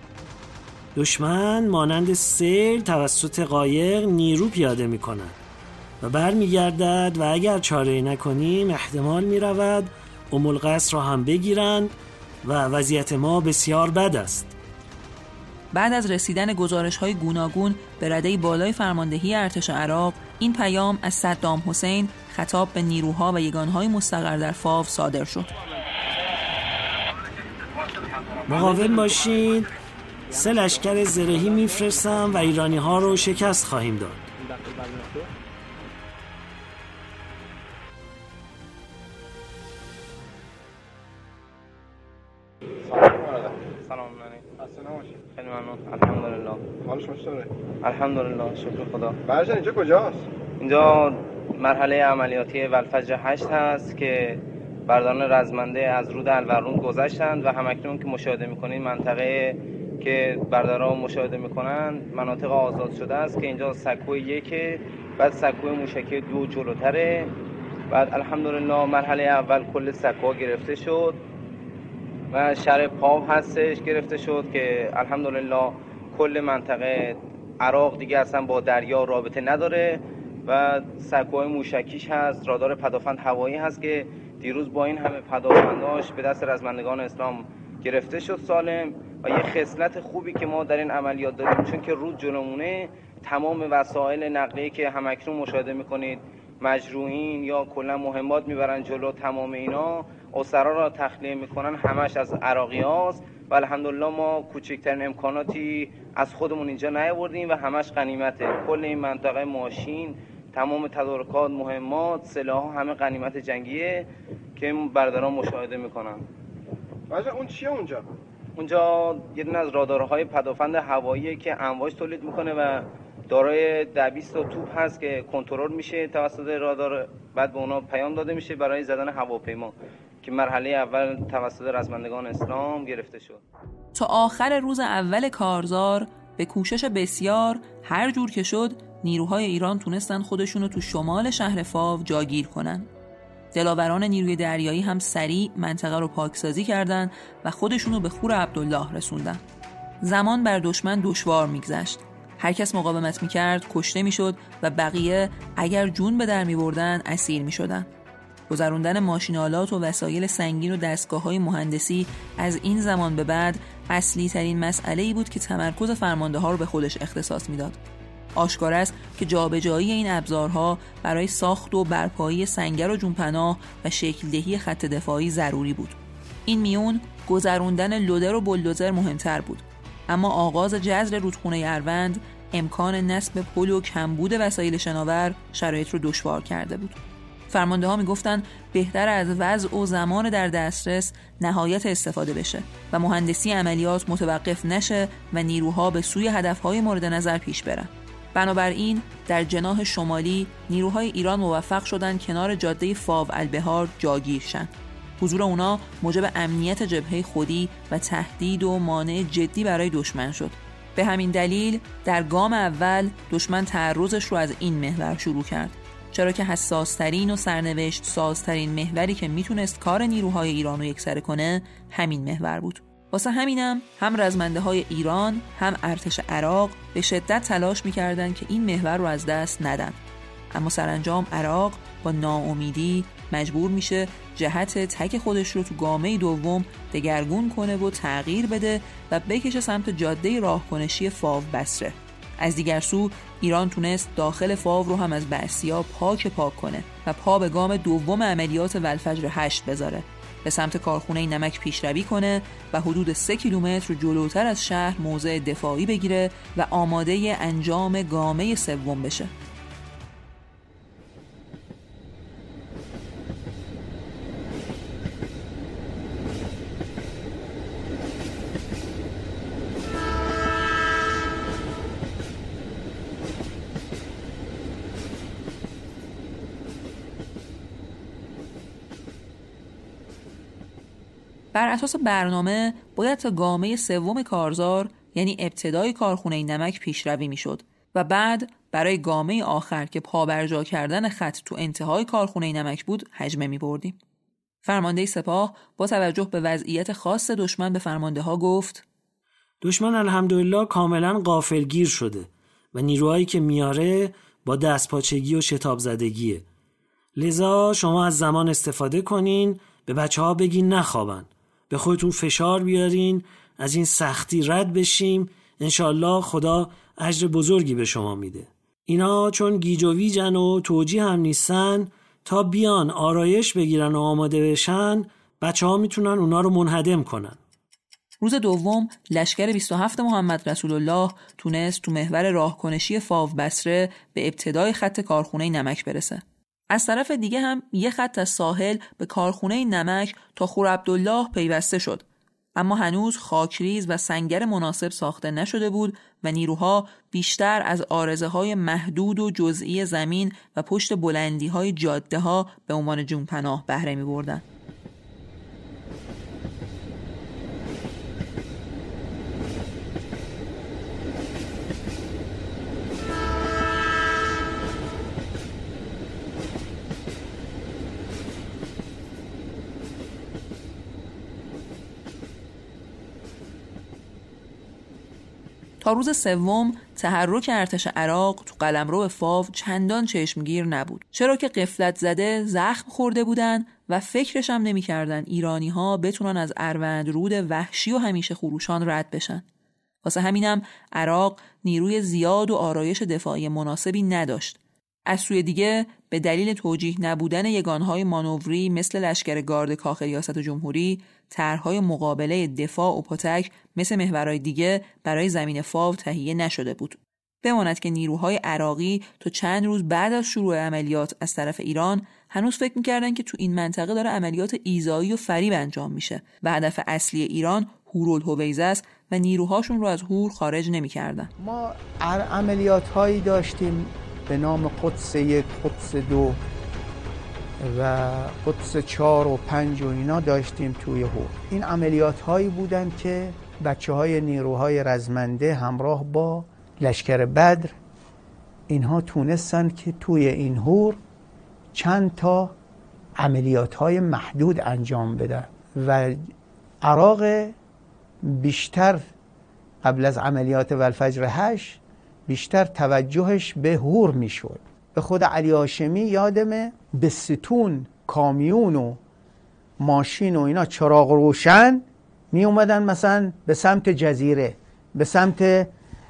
[SPEAKER 2] دشمن مانند سیل توسط قایق نیرو پیاده می کند و برمیگردد و اگر چاره نکنیم احتمال می رود ام القصر را هم بگیرند و وضعیت ما بسیار بد است.
[SPEAKER 1] بعد از رسیدن گزارش‌های گوناگون به رده بالای فرماندهی ارتش عراق، این پیام از صدام حسین خطاب به نیروها و یگانهای مستقر در فاو صادر شد:
[SPEAKER 2] مقاوم باشید، سه لشکر زرهی میفرستم و ایرانی ها رو شکست خواهیم داد.
[SPEAKER 6] سلام علیکم. خیلی ممنون. الحمدلله.
[SPEAKER 14] حالش چطوره؟
[SPEAKER 6] الحمدلله، شکر خدا.
[SPEAKER 14] برجان اینجا کجاست؟
[SPEAKER 6] اینجا مرحله عملیاتی ولفجر هشت هست که برداران رزمنده از رود الورون گذشتند و همکنون که مشاهده می‌کنید منطقه که برداران مشاهده می‌کنن مناطق آزاد شده است که اینجا سکوی یک، بعد سکوی موشکی دو جلوتره. بعد الحمدلله مرحله اول کل سکوها گرفته شد و شهر پاو هستش گرفته شد که الحمدلله کل منطقه عراق دیگه اصلا با دریا رابطه نداره و سکوهای موشکیش هست، رادار پدافند هوایی هست که دیروز با این همه پدافنداش به دست رزمندگان اسلام گرفته شد سالم. و یه خصلت خوبی که ما در این عملیات داریم چون که رود جلومونه، تمام وسایل نقلیه که همکنون مشاهده میکنید مجروحین یا کلا مهمات میبرن جلو، تمام اینا اسرا را تخلیه میکنن، همش از عراقی هاست و الحمدلله ما کوچکترین امکاناتی از خودمون اینجا نیاوردیم و همش غنیمته. کل این منطقه ماشین، تمام تدارکات، مهمات، سلاح همه غنیمت جنگیه که برداران مشاهده میکنن.
[SPEAKER 14] واجه اون چیه اونجا؟
[SPEAKER 6] اونجا یه دونه از رادارهای پدافند هوایی که امواج تولید میکنه و دارای ده بیست تا توپ هست که کنترل میشه توسط رادار، بعد به اونا پیام داده میشه برای زدن هواپیما که مرحله اول توسط رزمندگان اسلام گرفته شد.
[SPEAKER 1] تا آخر روز اول کارزار به کوشش بسیار هر جور که شد نیروهای ایران تونستن خودشونو تو شمال شهر فاو جاگیر کنن. دلاوران نیروی دریایی هم سریع منطقه رو پاکسازی کردند و خودشونو به خور عبدالله رسوندن. زمان بر دشمن دشوار میگذشت. هر کس مقاومت میکرد کشته میشد و بقیه اگر جون به در میبردن اسیر میشدن. گذروندن ماشینالات و وسایل سنگین و دستگاه‌های مهندسی از این زمان به بعد اصلی ترین مسئله‌ای بود که تمرکز فرمانده‌ها رو به خودش اختصاص میداد. آشکار است که جابجایی این ابزارها برای ساخت و برپایی سنگر و جونپناه و شکل‌دهی خط دفاعی ضروری بود. این میون گذروندن لودر و بولدوزر مهمتر بود، اما آغاز جذر رودخانه اروند امکان نصب پل و کمبود وسایل شناور شرایط رو دشوار کرده بود. فرمانده ها می گفتن بهتر از وضع و زمان در دسترس نهایت استفاده بشه و مهندسی عملیات متوقف نشه و نیروها به سوی هدفهای مورد نظر پیش برن. بنابراین در جناح شمالی نیروهای ایران موفق شدن کنار جاده فاو البهار جاگیر شن. حضور اونا موجب امنیت جبهه خودی و تهدید و مانع جدی برای دشمن شد. به همین دلیل در گام اول دشمن تعرضش رو از این محور شروع کرد، چرا که حساس‌ترین و سرنوشت سازترین محوری که میتونست کار نیروهای ایران رو یکسره کنه همین محور بود. واسه همینم هم رزمنده‌های ایران هم ارتش عراق به شدت تلاش میکردن که این محور رو از دست ندن. اما سرانجام عراق با ناامیدی مجبور میشه جهت تک خودش رو تو گامه دوم دگرگون کنه و تغییر بده و بکشه سمت جاده راهکنشی فاو بصره. از دیگر سو ایران تونست داخل فاو رو هم از بعثی‌ها پاک پاک کنه و پا به گام دوم عملیات ولفجر هشت بذاره. به سمت کارخونه نمک پیشروی کنه و حدود سه کیلومتر جلوتر از شهر موضع دفاعی بگیره و آماده انجام گامه سوم بشه. بر اساس برنامه باید تا گامه سوم کارزار یعنی ابتدای کارخونه نمک پیشروی میشد و بعد برای گامه آخر که پابرجا کردن خط تو انتهای کارخونه نمک بود هجمه می بردیم. فرمانده سپاه با توجه به وضعیت خاص دشمن به فرمانده ها گفت
[SPEAKER 2] دشمن الحمدلله کاملا غافلگیر شده و نیروهایی که میاره با دستپاچگی و شتاب زدگیه. لذا شما از زمان استفاده کنین، به بچه ها بگین نخوابن، به خودتون فشار بیارین، از این سختی رد بشیم، انشالله خدا اجر بزرگی به شما میده. اینا چون گیج و ویجن و توجیه هم نیستن، تا بیان آرایش بگیرن و آماده بشن بچه ها میتونن اونا رو منهدم کنن.
[SPEAKER 1] روز دوم لشکر بیست و هفت محمد رسول الله تونست تو محور راهکنشی فاو بصره به ابتدای خط کارخونه نمک برسه. از طرف دیگه هم یه خط از ساحل به کارخونه نمک تا خور عبدالله پیوسته شد، اما هنوز خاکریز و سنگر مناسب ساخته نشده بود و نیروها بیشتر از آرزه‌های محدود و جزئی زمین و پشت بلندی‌های جاده‌ها به عنوان جونپناه بهره می‌بردند. تا روز سوم تحرک ارتش عراق تو قلمرو فاو چندان چشمگیر نبود، چرا که غفلت زده زخم خورده بودن و فکرش هم نمی کردن ایرانی ها بتونن از اروندرود وحشی و همیشه خروشان رد بشن. واسه همینم عراق نیروی زیاد و آرایش دفاعی مناسبی نداشت. از سوی دیگه به دلیل توجیه نبودن یگانهای مانوری مثل لشکر گارد کاخ ریاست جمهوری، طرح‌های مقابله دفاع و پتک مثل محورهای دیگه برای زمین فاو تهیه نشده بود. بماند که نیروهای عراقی تا چند روز بعد از شروع عملیات از طرف ایران هنوز فکر می‌کردن که تو این منطقه داره عملیات ایذایی و فریب انجام میشه و هدف اصلی ایران هورالهویزه است و نیروهاشون رو از هور خارج نمی‌کردن.
[SPEAKER 4] ما عملیات‌هایی داشتیم به نام قدس یک، قدس دو و قدس چهار و پنج و اینا داشتیم توی هور. این عملیات هایی بودن که بچه های نیروهای رزمنده همراه با لشکر بدر اینها تونستن که توی این هور چند تا عملیات های محدود انجام بدن و عراق بیشتر قبل از عملیات والفجر هشت بیشتر توجهش به هور میشد. به خود علی هاشمی یادمه به ستون کامیون و ماشین و اینا چراغ روشن می اومدن مثلا به سمت جزیره، به سمت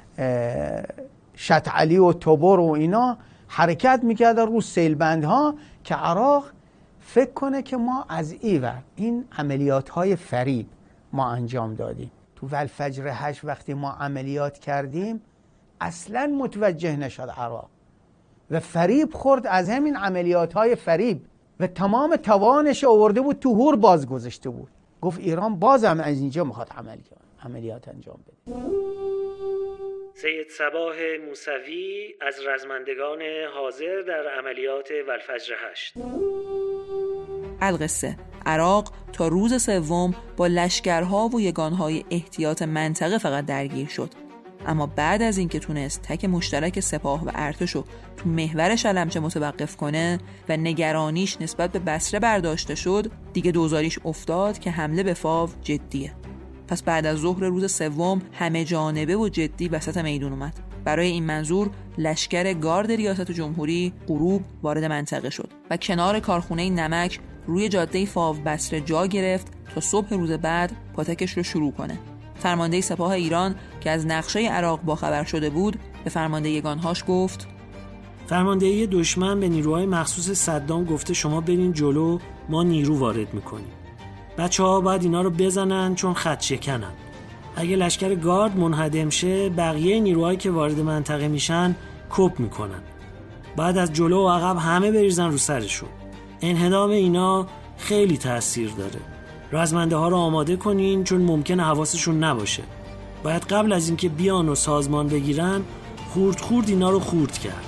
[SPEAKER 4] شط علی و توبر و اینا حرکت میکردن رو سیلبندها که عراق فکر کنه که ما از ایور این عملیات های فریب ما انجام دادیم. تو والفجر هشت وقتی ما عملیات کردیم اصلا متوجه نشد عراق و فریب خورد از همین عملیات های فریب و تمام توانش آورده بود تو هور باز گذاشته بود. گفت ایران بازم از اینجا میخواد عملیات عملیات انجام بده.
[SPEAKER 2] سید صباح موسوی از رزمندگان حاضر در عملیات والفجر هشت.
[SPEAKER 1] القصه عراق تا روز سوم با لشکرها و یگانهای احتیاط منطقه فقط درگیر شد، اما بعد از اینکه تونست تک مشترک سپاه و ارتشو تو محور شلمچه متوقف کنه و نگرانیش نسبت به بصره برداشته شد، دیگه دوزاریش افتاد که حمله به فاو جدیه. پس بعد از ظهر روز سوم همه جانبه و جدی وسط میدون اومد. برای این منظور لشکر گارد ریاست جمهوری غروب وارد منطقه شد و کنار کارخونه نمک روی جاده فاو بصره جا گرفت تا صبح روز بعد پاتکش رو شروع کنه. فرمانده سپاه ایران که از نقشه عراق باخبر شده بود به فرمانده یگانهاش گفت
[SPEAKER 2] فرماندهی دشمن به نیروهای مخصوص صدام گفته شما برین جلو، ما نیرو وارد میکنیم. بچه ها باید اینا رو بزنن چون خط شکنن. اگه لشکر گارد منهدم شه بقیه نیروهایی که وارد منطقه میشن کپ میکنن. بعد از جلو و عقب همه بریزن رو سرشون. انهدام اینا خیلی تأثیر داره. رزمنده ها رو آماده کنین چون ممکنه حواسشون نباشه. باید قبل از اینکه بیان و سازمان بگیرن خورد خورد اینا رو خورد کرد.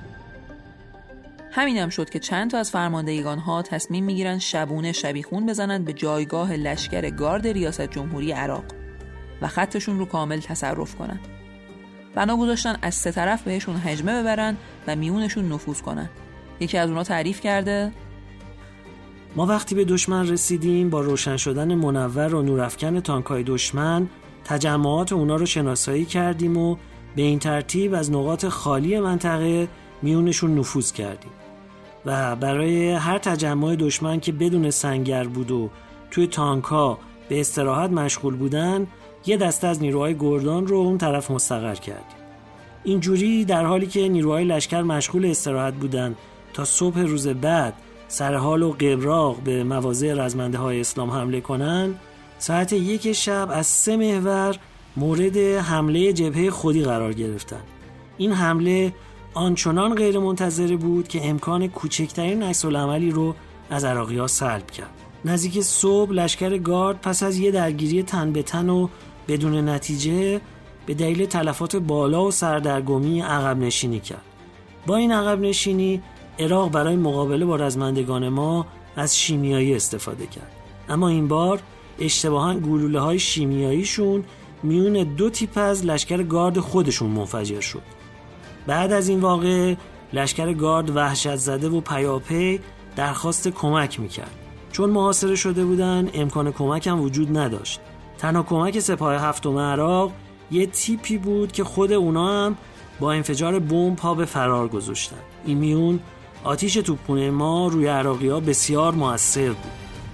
[SPEAKER 1] همینم شد که چند تا از فرماندهگان ها تصمیم میگیرن شبونه شبیخون بزنند به جایگاه لشکر گارد ریاست جمهوری عراق و خطشون رو کامل تصرف کنن. بنا گذاشتن از سه طرف بهشون هجمه ببرن و میونشون نفوذ کنن. یکی از اونا تعریف کرده:
[SPEAKER 2] ما وقتی به دشمن رسیدیم با روشن شدن منور و نورافکن تانکای دشمن تجمعات اونا رو شناسایی کردیم و به این ترتیب از نقاط خالی منطقه میونشون نفوذ کردیم و برای هر تجمع دشمن که بدون سنگر بود و توی تانکا به استراحت مشغول بودن یه دسته از نیروهای گردان رو اون طرف مستقر کردیم. اینجوری در حالی که نیروهای لشکر مشغول استراحت بودن تا صبح روز بعد سرحال و قبراق به مواضع رزمنده های اسلام حمله کنن، ساعت یک شب از سه محور مورد حمله جبهه خودی قرار گرفتن. این حمله آنچنان غیر منتظره بود که امکان کوچکترین عکس‌العملی رو از عراقی‌ها سلب کرد. نزدیک صبح لشکر گارد پس از یه درگیری تن به تن و بدون نتیجه به دلیل تلفات بالا و سردرگمی عقب نشینی کرد. با این عقب نشینی عراق برای مقابله با رزمندگان ما از شیمیایی استفاده کرد. اما این بار اشتباهاً گلوله‌های شیمیاییشون میون دو تیپ از لشکر گارد خودشون منفجر شد. بعد از این واقعه لشکر گارد وحشت زده و پیاپی درخواست کمک میکرد. چون محاصره شده بودن امکان کمک هم وجود نداشت. تنها کمک سپاه هفتم عراق یه تیپی بود که خود اونا هم با انفجار بمب پا به فرار گذاشتن. این میون آتیش توپخانه ما روی عراقی‌ها بسیار مؤثر بود.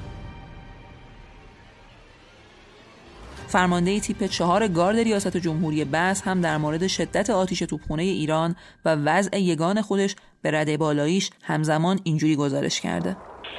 [SPEAKER 1] فرمانده تیپ چهار گارد ریاست جمهوری بعث هم در مورد شدت آتیش توپخانه ایران و وضع یگان خودش به رده بالاییش همزمان اینجوری گزارش کرده: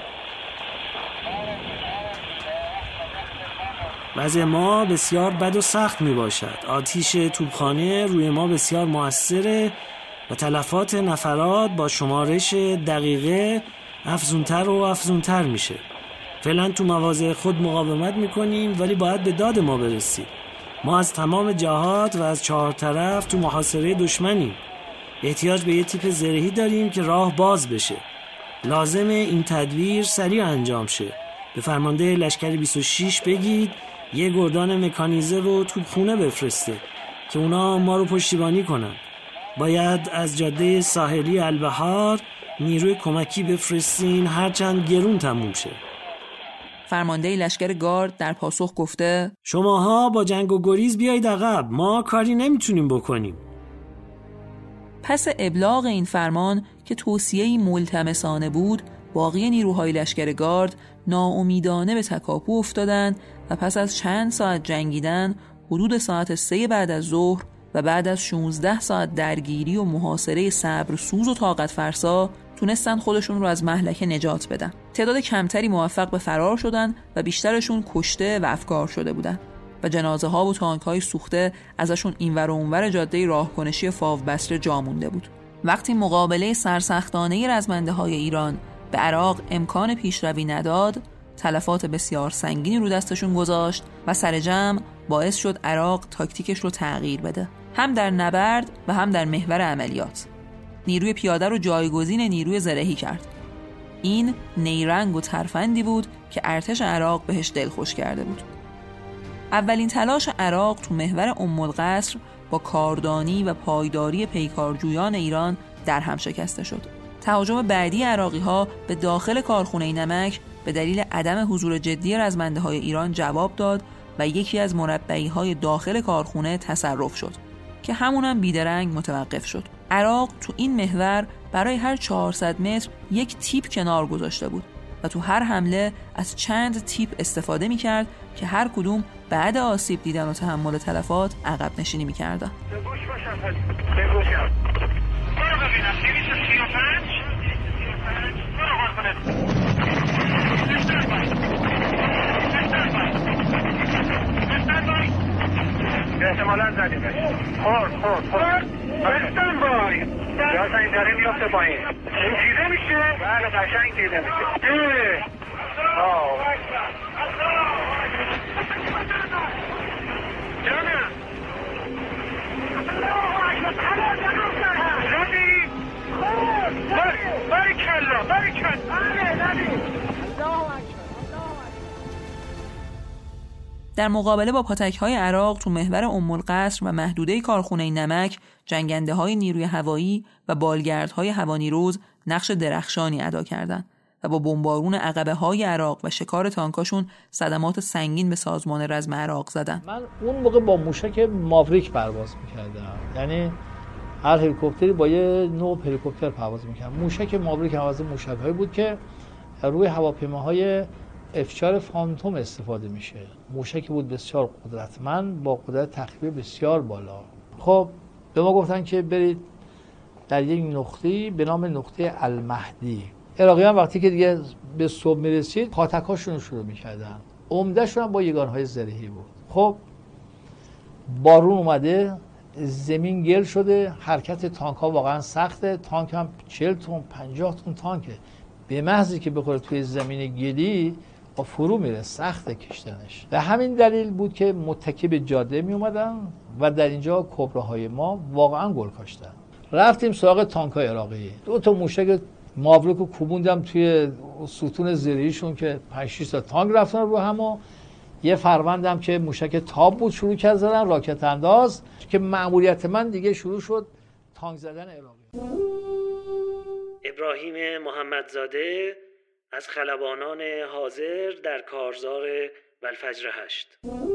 [SPEAKER 2] وضع ما بسیار بد و سخت می باشد. آتیش توپخانه روی ما بسیار مؤثره و تلفات نفرات با شمارش دقیقه افزونتر و افزونتر میشه. فعلا تو مواضع خود مقاومت میکنیم ولی باید به داد ما برسید. ما از تمام جهات و از چهار طرف تو محاصره دشمنیم. احتیاج به یه تیپ زرهی داریم که راه باز بشه. لازمه این تدبیر سریع انجام شه. به فرمانده لشکر بیست و شش بگید یه گردان مکانیزه و توپخونه بفرسته که اونا ما رو پشتیبانی کنن. باید از جاده ساحلی البحار نیروی کمکی بفرستین هرچند گرون تموم شه.
[SPEAKER 1] فرمانده لشکر گارد در پاسخ گفته:
[SPEAKER 2] شماها با جنگ و گریز بیایید عقب، ما کاری نمیتونیم بکنیم.
[SPEAKER 1] پس ابلاغ این فرمان که توصیه‌ای ملتمسانه بود، باقی نیروهای لشکر گارد ناامیدانه به تکاپو افتادند و پس از چند ساعت جنگیدن حدود ساعت سه بعد از ظهر و بعد از شانزده ساعت درگیری و محاصره صبر سوز و طاقت فرسا تونستن خودشون رو از مهلکه نجات بدن. تعداد کمتری موفق به فرار شدن و بیشترشون کشته و افکار شده بودن و جنازه ها و تانک های سوخته ازشون اینور و اونور جاده راهکنشی فاو بصره جا مونده بود. وقتی مقابله سرسختانه رزمنده های ایران به عراق امکان پیشروی نداد، تلفات بسیار سنگینی رو دستشون گذاشت و سر جمع باعث شد عراق تاکتیکش رو تغییر بده، هم در نبرد و هم در محور عملیات. نیروی پیاده رو جایگزین نیروی زرهی کرد. این نیرنگ و ترفندی بود که ارتش عراق بهش دلخوش کرده بود. اولین تلاش عراق تو محور ام القصر با کاردانی و پایداری پیکارجویان ایران در هم شکسته شد. تهاجم بعدی عراقی‌ها به داخل کارخونه نمک به دلیل عدم حضور جدی رزمنده‌های ایران جواب داد و یکی از مربعی‌های داخل کارخونه تصرف شد که همونم بیدرنگ متوقف شد. عراق تو این محور برای هر چهارصد متر یک تیپ کنار گذاشته بود و تو هر حمله از چند تیپ استفاده می‌کرد که هر کدوم بعد آسیب دیدن و تحمل تلفات عقب نشینی می‌کردن.
[SPEAKER 15] بگوش باشم بگوشم برو ببینم دویست و سی و پنج برو قربونت خورد خورد خورد بستن بای یا این داره میافته پایین این دیده میشه؟ بله قشنگ دیده میشه آه جانم زدی؟ باری کلا باری کلا
[SPEAKER 1] در مقابله با پاتک‌های عراق تو محور ام القصر و محدوده کارخونه نمک، جنگنده‌های نیروی هوایی و بالگردهای هوانیروز نقش درخشانی ادا کردند و با بمبارون عقبه‌های عراق و شکار تانکاشون صدمات سنگین به سازمان رزم عراق زدن.
[SPEAKER 5] من اون موقع با موشک ماوریک پرواز می‌کردم، یعنی هر هلیکوپتری با یه نوع هلیکوپتر پرواز می‌کرد. موشک ماوریک حواس موشک‌هایی بود که روی هواپیماهای اف چهار فانتوم استفاده میشه. موشکی بود بسیار قدرتمند با قدرت تخریبی بسیار بالا. خب به ما گفتن که برید در یک نقطه‌ای به نام نقطه المهدی. عراقیان وقتی که دیگه به صبح میرسید پاتکاشون رو شروع میکردن. عمدهشون هم با یگانهای زرهی بود. خب بارون اومده، زمین گل شده، حرکت تانک ها واقعا سخته. تانک هم چهل تن پنجاه تن تانکه، به محضی که بخوره توی زمین گلی با فرو میره، سخته کشتنش. و همین دلیل بود که متکی به جاده می اومدن و در اینجا کبراهای ما واقعا گل کاشتن. رفتیم سراغ تانک‌های عراقی. دو تا موشک ماوریک رو کوبوندم توی ستون زیریشون که پنج شش تا تانک رفتن رو هم و یه فروندم که موشک تاب بود شروع کرد زدن راکت انداز که مأموریت من دیگه شروع شد تانک زدن عراقی.
[SPEAKER 2] ابراهیم محمدزاده از خلبانان حاضر در کارزار والفجر هشت.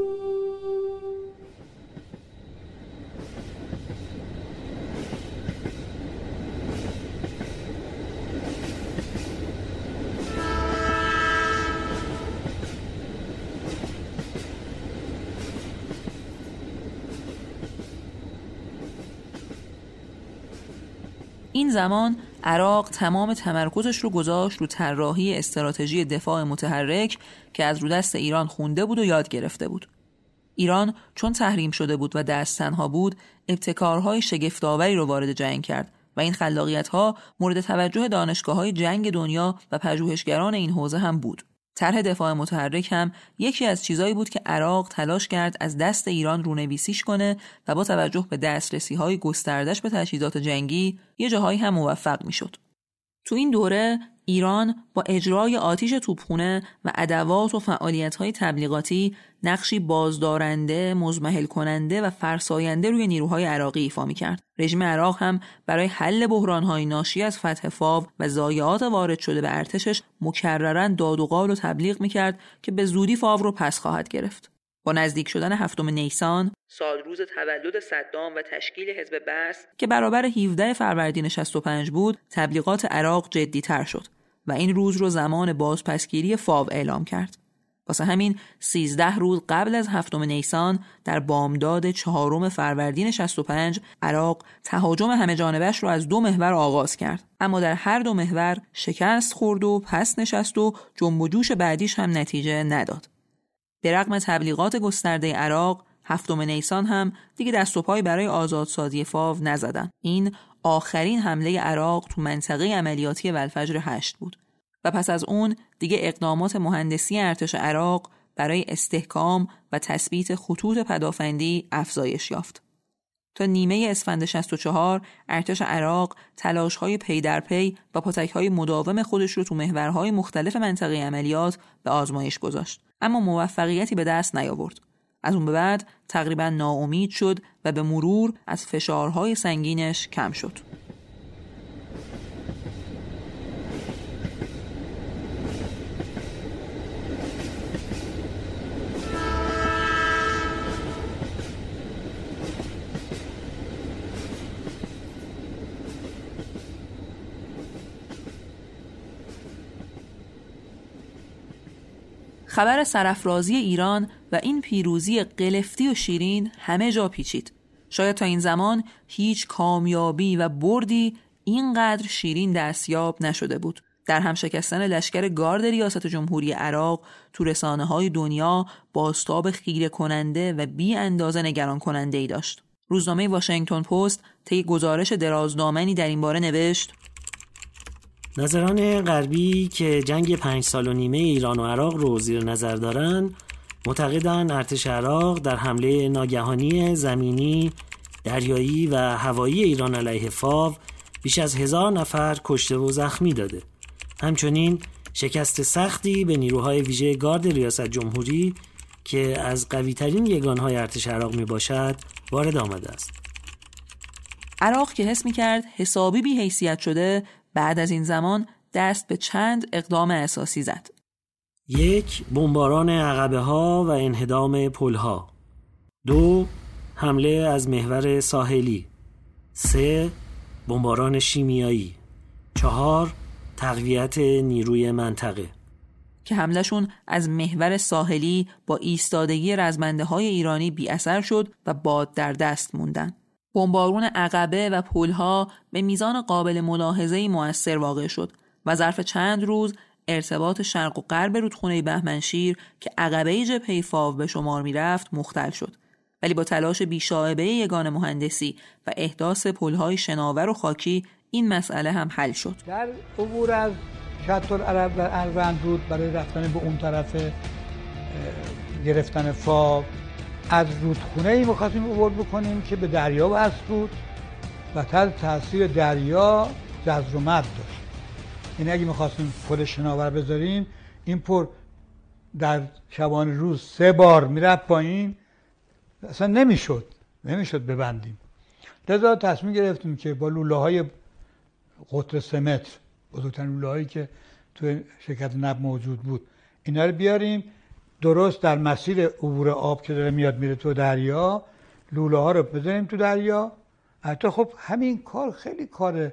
[SPEAKER 1] این زمان عراق تمام تمرکزش رو گذاشت رو طراحی استراتژی دفاع متحرک که از رو دست ایران خونده بود و یاد گرفته بود. ایران چون تحریم شده بود و دست تنها بود، ابتکارهای شگفت‌آوری رو وارد جنگ کرد و این خلاقیت‌ها مورد توجه دانشگاه‌های جنگ دنیا و پژوهشگران این حوزه هم بود. طرح دفاع متحرک هم یکی از چیزایی بود که عراق تلاش کرد از دست ایران رونویسیش کنه و با توجه به دسترسی‌های گسترده‌اش به تجهیزات جنگی یه جاهایی هم موفق می‌شد. تو این دوره ایران با اجرای آتش توپخانه و ادوات و فعالیت‌های تبلیغاتی نقشی بازدارنده، مضمحل کننده و فرساینده روی نیروهای عراقی ایفا می‌کرد. رژیم عراق هم برای حل بحران‌های ناشی از فتح فاو و ضایعات وارد شده به ارتشش مکرراً داد و قال و تبلیغ می‌کرد که به زودی فاو رو پس خواهد گرفت. با نزدیک شدن هفتم نیسان، سالروز تولد صدام و تشکیل حزب بعث که برابر هفدهم فروردین شصت و پنج بود، تبلیغات عراق جدی‌تر شد و این روز رو زمان بازپسگیری فاو اعلام کرد. واسه همین سیزده روز قبل از هفتم نیسان در بامداد چهارم فروردین شصت و پنج عراق تهاجم همه جانبش رو از دو محور آغاز کرد، اما در هر دو محور شکست خورد و پس نشست و جنب و جوش بعدیش هم نتیجه نداد. به رغم تبلیغات گسترده عراق، هفتم نیسان هم دیگه دست و پای برای آزادسازی فاو نزدن. این آخرین حمله عراق تو منطقه عملیاتی والفجر هشت بود و پس از اون دیگه اقدامات مهندسی ارتش عراق برای استحکام و تثبیت خطوط پدافندی افزایش یافت. تا نیمه اسفند شصت و چهار ارتش عراق تلاش‌های پی در پی و پاتک‌های مداوم خودش رو تو محورهای مختلف منطقه عملیات به آزمایش گذاشت، اما موفقیتی به دست نیاورد. از اون به بعد تقریبا ناامید شد و به مرور از فشارهای سنگینش کم شد. خبر سرافرازی ایران و این پیروزی قلفتی و شیرین همه جا پیچید. شاید تا این زمان هیچ کامیابی و بردی اینقدر شیرین دستیاب نشده بود. در هم شکستن لشکر گارد ریاست جمهوری عراق تو رسانه‌های دنیا بازتاب خیره کننده و بی اندازه نگران کننده ای داشت. روزنامه واشنگتن پست طی گزارش درازدامنی در این باره نوشت:
[SPEAKER 2] ناظران غربی که جنگ پنج سال و نیمه ایران و عراق رو زیر نظر دارن معتقدن ارتش عراق در حمله ناگهانی زمینی، دریایی و هوایی ایران علیه فاو بیش از هزار نفر کشته و زخمی داده. همچنین شکست سختی به نیروهای ویژه گارد ریاست جمهوری که از قوی‌ترین یگانهای ارتش عراق می باشد وارد آمده است.
[SPEAKER 1] عراق که حس می کرد حسابی بی حیثیت شده، بعد از این زمان دست به چند اقدام اساسی زد.
[SPEAKER 2] یک، بمباران عقبه ها و انهدام پل ها. دو، حمله از محور ساحلی. سه، بمباران شیمیایی. چهار، تقویت نیروی منطقه.
[SPEAKER 1] که حملهشون از محور ساحلی با ایستادگی رزمنده های ایرانی بی اثر شد و باد در دست موندن. بمبارون عقبه و پلها به میزان قابل ملاحظه‌ای مؤثر واقع شد و ظرف چند روز ارتباط شرق و غرب رودخونه بهمنشیر که عقبه جبهه فاو به شمار می رفت مختل شد. ولی با تلاش بیشاعبه یگان مهندسی و احداث پلهای شناور و خاکی این مسئله هم حل شد.
[SPEAKER 16] در عبور از شط العرب و اروندرود برای رفتن به اون طرف گرفتن فاو از رودخونه‌ای می‌خواستیم عبور بکنیم که به دریا وصل بود و تحت تاثیر دریا جزر و مد داشت. یعنی اگه می‌خواستیم پل شناور بذاریم این پل در شبانه روز سه بار میرفت پایین، اصلا نمیشد نمیشد ببندیم. لذا تصمیم گرفتیم که با لوله‌های قطر سه متر، بزرگترین لوله‌هایی که توی شرکت نب موجود بود، اینا رو بیاریم درست در مسیر عبور آب که داره میاد میره تو دریا، لوله ها رو بذاریم تو دریا. البته خب همین کار خیلی کار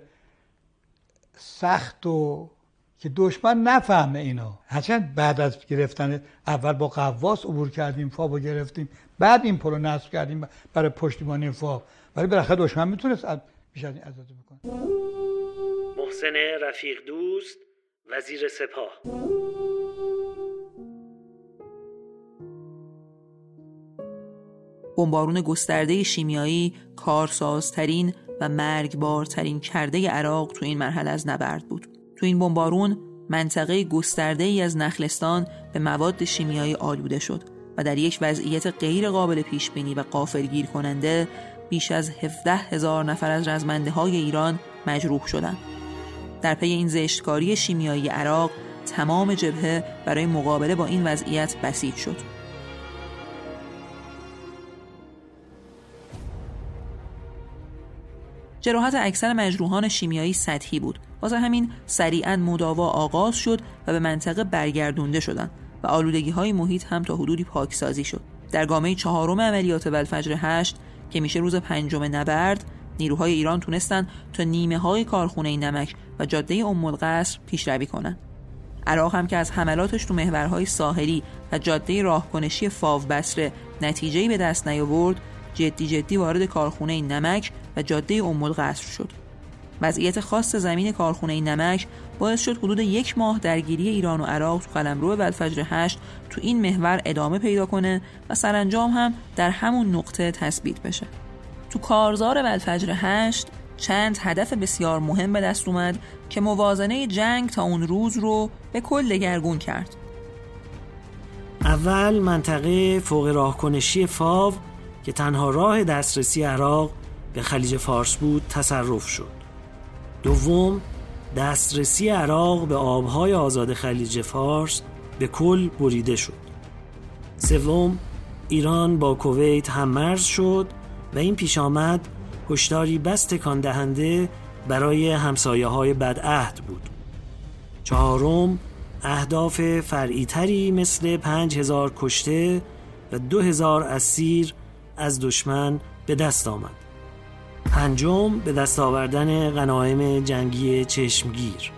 [SPEAKER 16] سخت و که دشمن نفهمه اینا. هرچند بعد از گرفتن اول با قواس عبور کردیم، فاو گرفتیم، بعد این پل رو نصب کردیم برای پشتیبانی فاو، ولی بالاخره دشمن میتونست بیش از این عزت بکنه.
[SPEAKER 2] محسن رفیق دوست، وزیر سپاه.
[SPEAKER 1] بمبارون گسترده شیمیایی کارسازترین و مرگبارترین کرده عراق تو این مرحله از نبرد بود. تو این بمبارون منطقه گسترده‌ای از نخلستان به مواد شیمیایی آلوده شد و در یک وضعیت غیر قابل پیش بینی و غافلگیر کننده بیش از هفده هزار نفر از رزمنده‌های ایران مجروح شدند. در پی این زشتکاری شیمیایی عراق تمام جبهه برای مقابله با این وضعیت بسیج شد. جراحت اکثر مجروحان شیمیایی سطحی بود. واسه همین سریعاً مداوا آغاز شد و به منطقه برگردونده شدند و آلودگی‌های محیط هم تا حدودی پاکسازی شد. در گامه چهارم عملیات والفجر هشت که میشه روز پنجم نبرد، نیروهای ایران تونستن تا نیمه‌های کارخونه نمک و جاده ام القصر پیشروی کنند. عراق هم که از حملاتش تو محورهای ساحلی و جاده راهکنشی فاو بصره نتیجه‌ای به دست نیاورد، جدی جدی وارد کارخونه نمک و جاده ام القصر شد. وضعیت خاص زمین کارخونه نمک باعث شد حدود یک ماه درگیری ایران و عراق تو قلمرو والفجر هشت تو این محور ادامه پیدا کنه و سرانجام هم در همون نقطه تثبیت بشه. تو کارزار والفجر هشت چند هدف بسیار مهم به دست اومد که موازنه جنگ تا اون روز رو به کل دگرگون کرد.
[SPEAKER 2] اول منطقه فوق راهکنشی فاو که تنها راه دسترسی عراق به خلیج فارس بود تصرف شد. دوم، دسترسی عراق به آبهای آزاد خلیج فارس به کل بریده شد. سوم، ایران با کویت هم‌مرز شد و این پیش آمد هشداری بس تکان دهنده برای همسایه‌های بدعهد بود. چهارم، اهداف فرعی‌تری مثل پنج هزار کشته و دو هزار اسیر از دشمن به دست آمد. پنجم، به دست آوردن غنایم جنگی چشمگیر.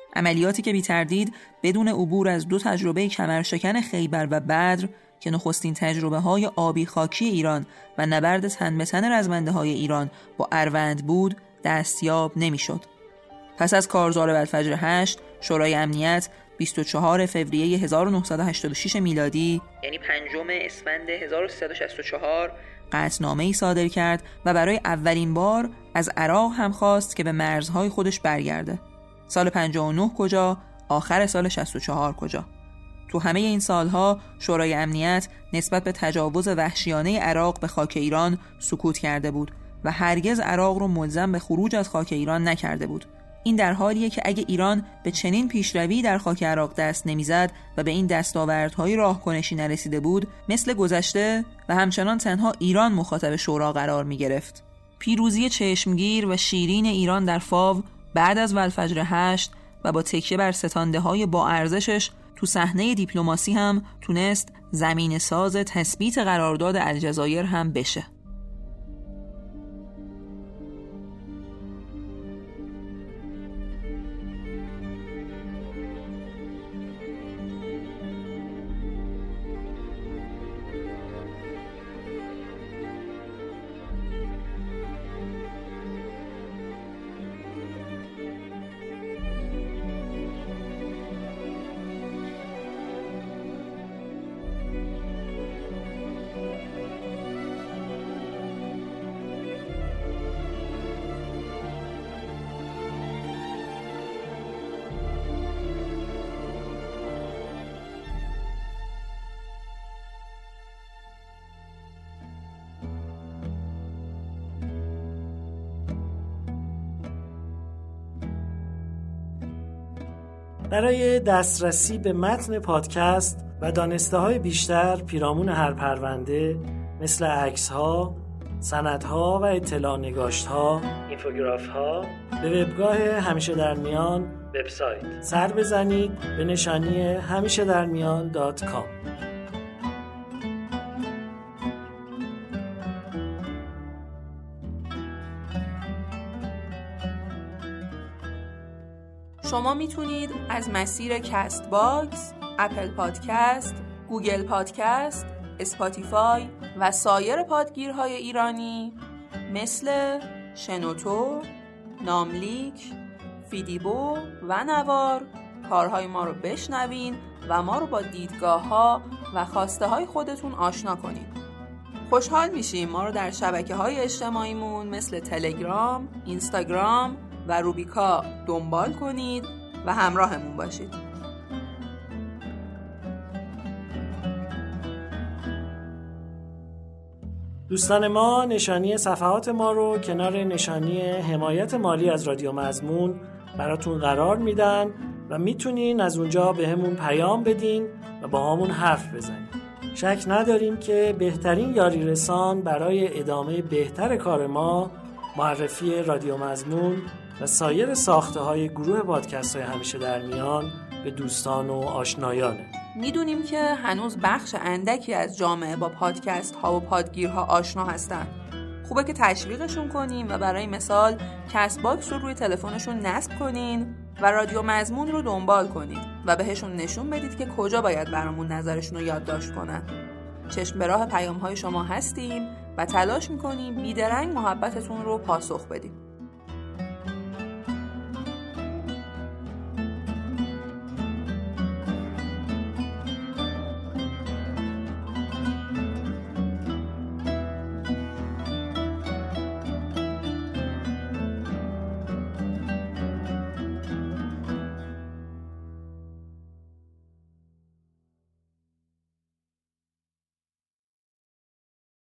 [SPEAKER 1] عملیاتی که بی تردید بدون عبور از دو تجربه کمرشکن خیبر و بدر که نخستین تجربه های آبی خاکی ایران و نبرد تن به تن رزمنده های ایران با اروند بود دستیاب نمی شد. پس از کارزار والفجر هشت، شورای امنیت بیست و چهارم فوریه هزار و نهصد و هشتاد و شش میلادی، یعنی پنجم اسفند هزار و سیصد و شصت و چهار، قطعنامه‌ای صادر کرد و برای اولین بار از عراق هم خواست که به مرزهای خودش برگرده. سال پنجاه و نه کجا، آخر سال شصت و چهار کجا. تو همه این سالها شورای امنیت نسبت به تجاوز وحشیانه عراق به خاک ایران سکوت کرده بود و هرگز عراق رو ملزم به خروج از خاک ایران نکرده بود. این در حالیه که اگه ایران به چنین پیشروی در خاک عراق دست نمیزد و به این دستاوردهای راهکنشی نرسیده بود، مثل گذشته و همچنان تنها ایران مخاطب شورا قرار می گرفت. پیروزی چشمگیر و شیرین ایران در فاو بعد از والفجر هشت و با تکیه بر ستانده های با ارزشش تو صحنه دیپلماسی هم تونست زمین ساز تثبیت قرارداد الجزایر هم بشه.
[SPEAKER 2] برای دسترسی به متن پادکست و دانسته‌های بیشتر پیرامون هر پرونده مثل عکس‌ها، سندها و اطلاع نگاشت‌ها، اینفوگراف‌ها به وبگاه همیشه در میان وبسایت سر بزنید به نشانی همیشه در میان دات کام.
[SPEAKER 1] شما میتونید از مسیر کست باکس، اپل پادکست، گوگل پادکست، اسپاتیفای و سایر پادگیرهای ایرانی مثل شنوتو، ناملیک، فیدیبو و نوار کارهای ما رو بشنوین و ما رو با دیدگاه‌ها و خواسته‌های خودتون آشنا کنید. خوشحال میشیم ما رو در شبکه‌های اجتماعیمون مثل تلگرام، اینستاگرام و روبیکا دنبال کنید و همراهمون باشید.
[SPEAKER 2] دوستان ما نشانی صفحات ما رو کنار نشانی حمایت مالی از رادیو مضمون براتون قرار میدن و میتونین از اونجا به همون پیام بدین و با همون حرف بزنین. شک نداریم که بهترین یاری رسان برای ادامه بهتر کار ما معرفی رادیو مضمون و سایر ساخته های گروه پادکست های همیشه در میان به دوستان و آشنایانه.
[SPEAKER 1] میدونیم که هنوز بخش اندکی از جامعه با پادکست ها و پادگیرها آشنا هستن. خوبه که تشویقشون کنیم و برای مثال کست باکس رو روی تلفنشون نصب کنین و رادیو مضمون رو دنبال کنید و بهشون نشون بدید که کجا باید برامون نظرشون رو یادداشت کنن. چشم به راه پیام های شما هستیم و تلاش میکنیم بیدرنگ محبتتون رو پاسخ بدیم.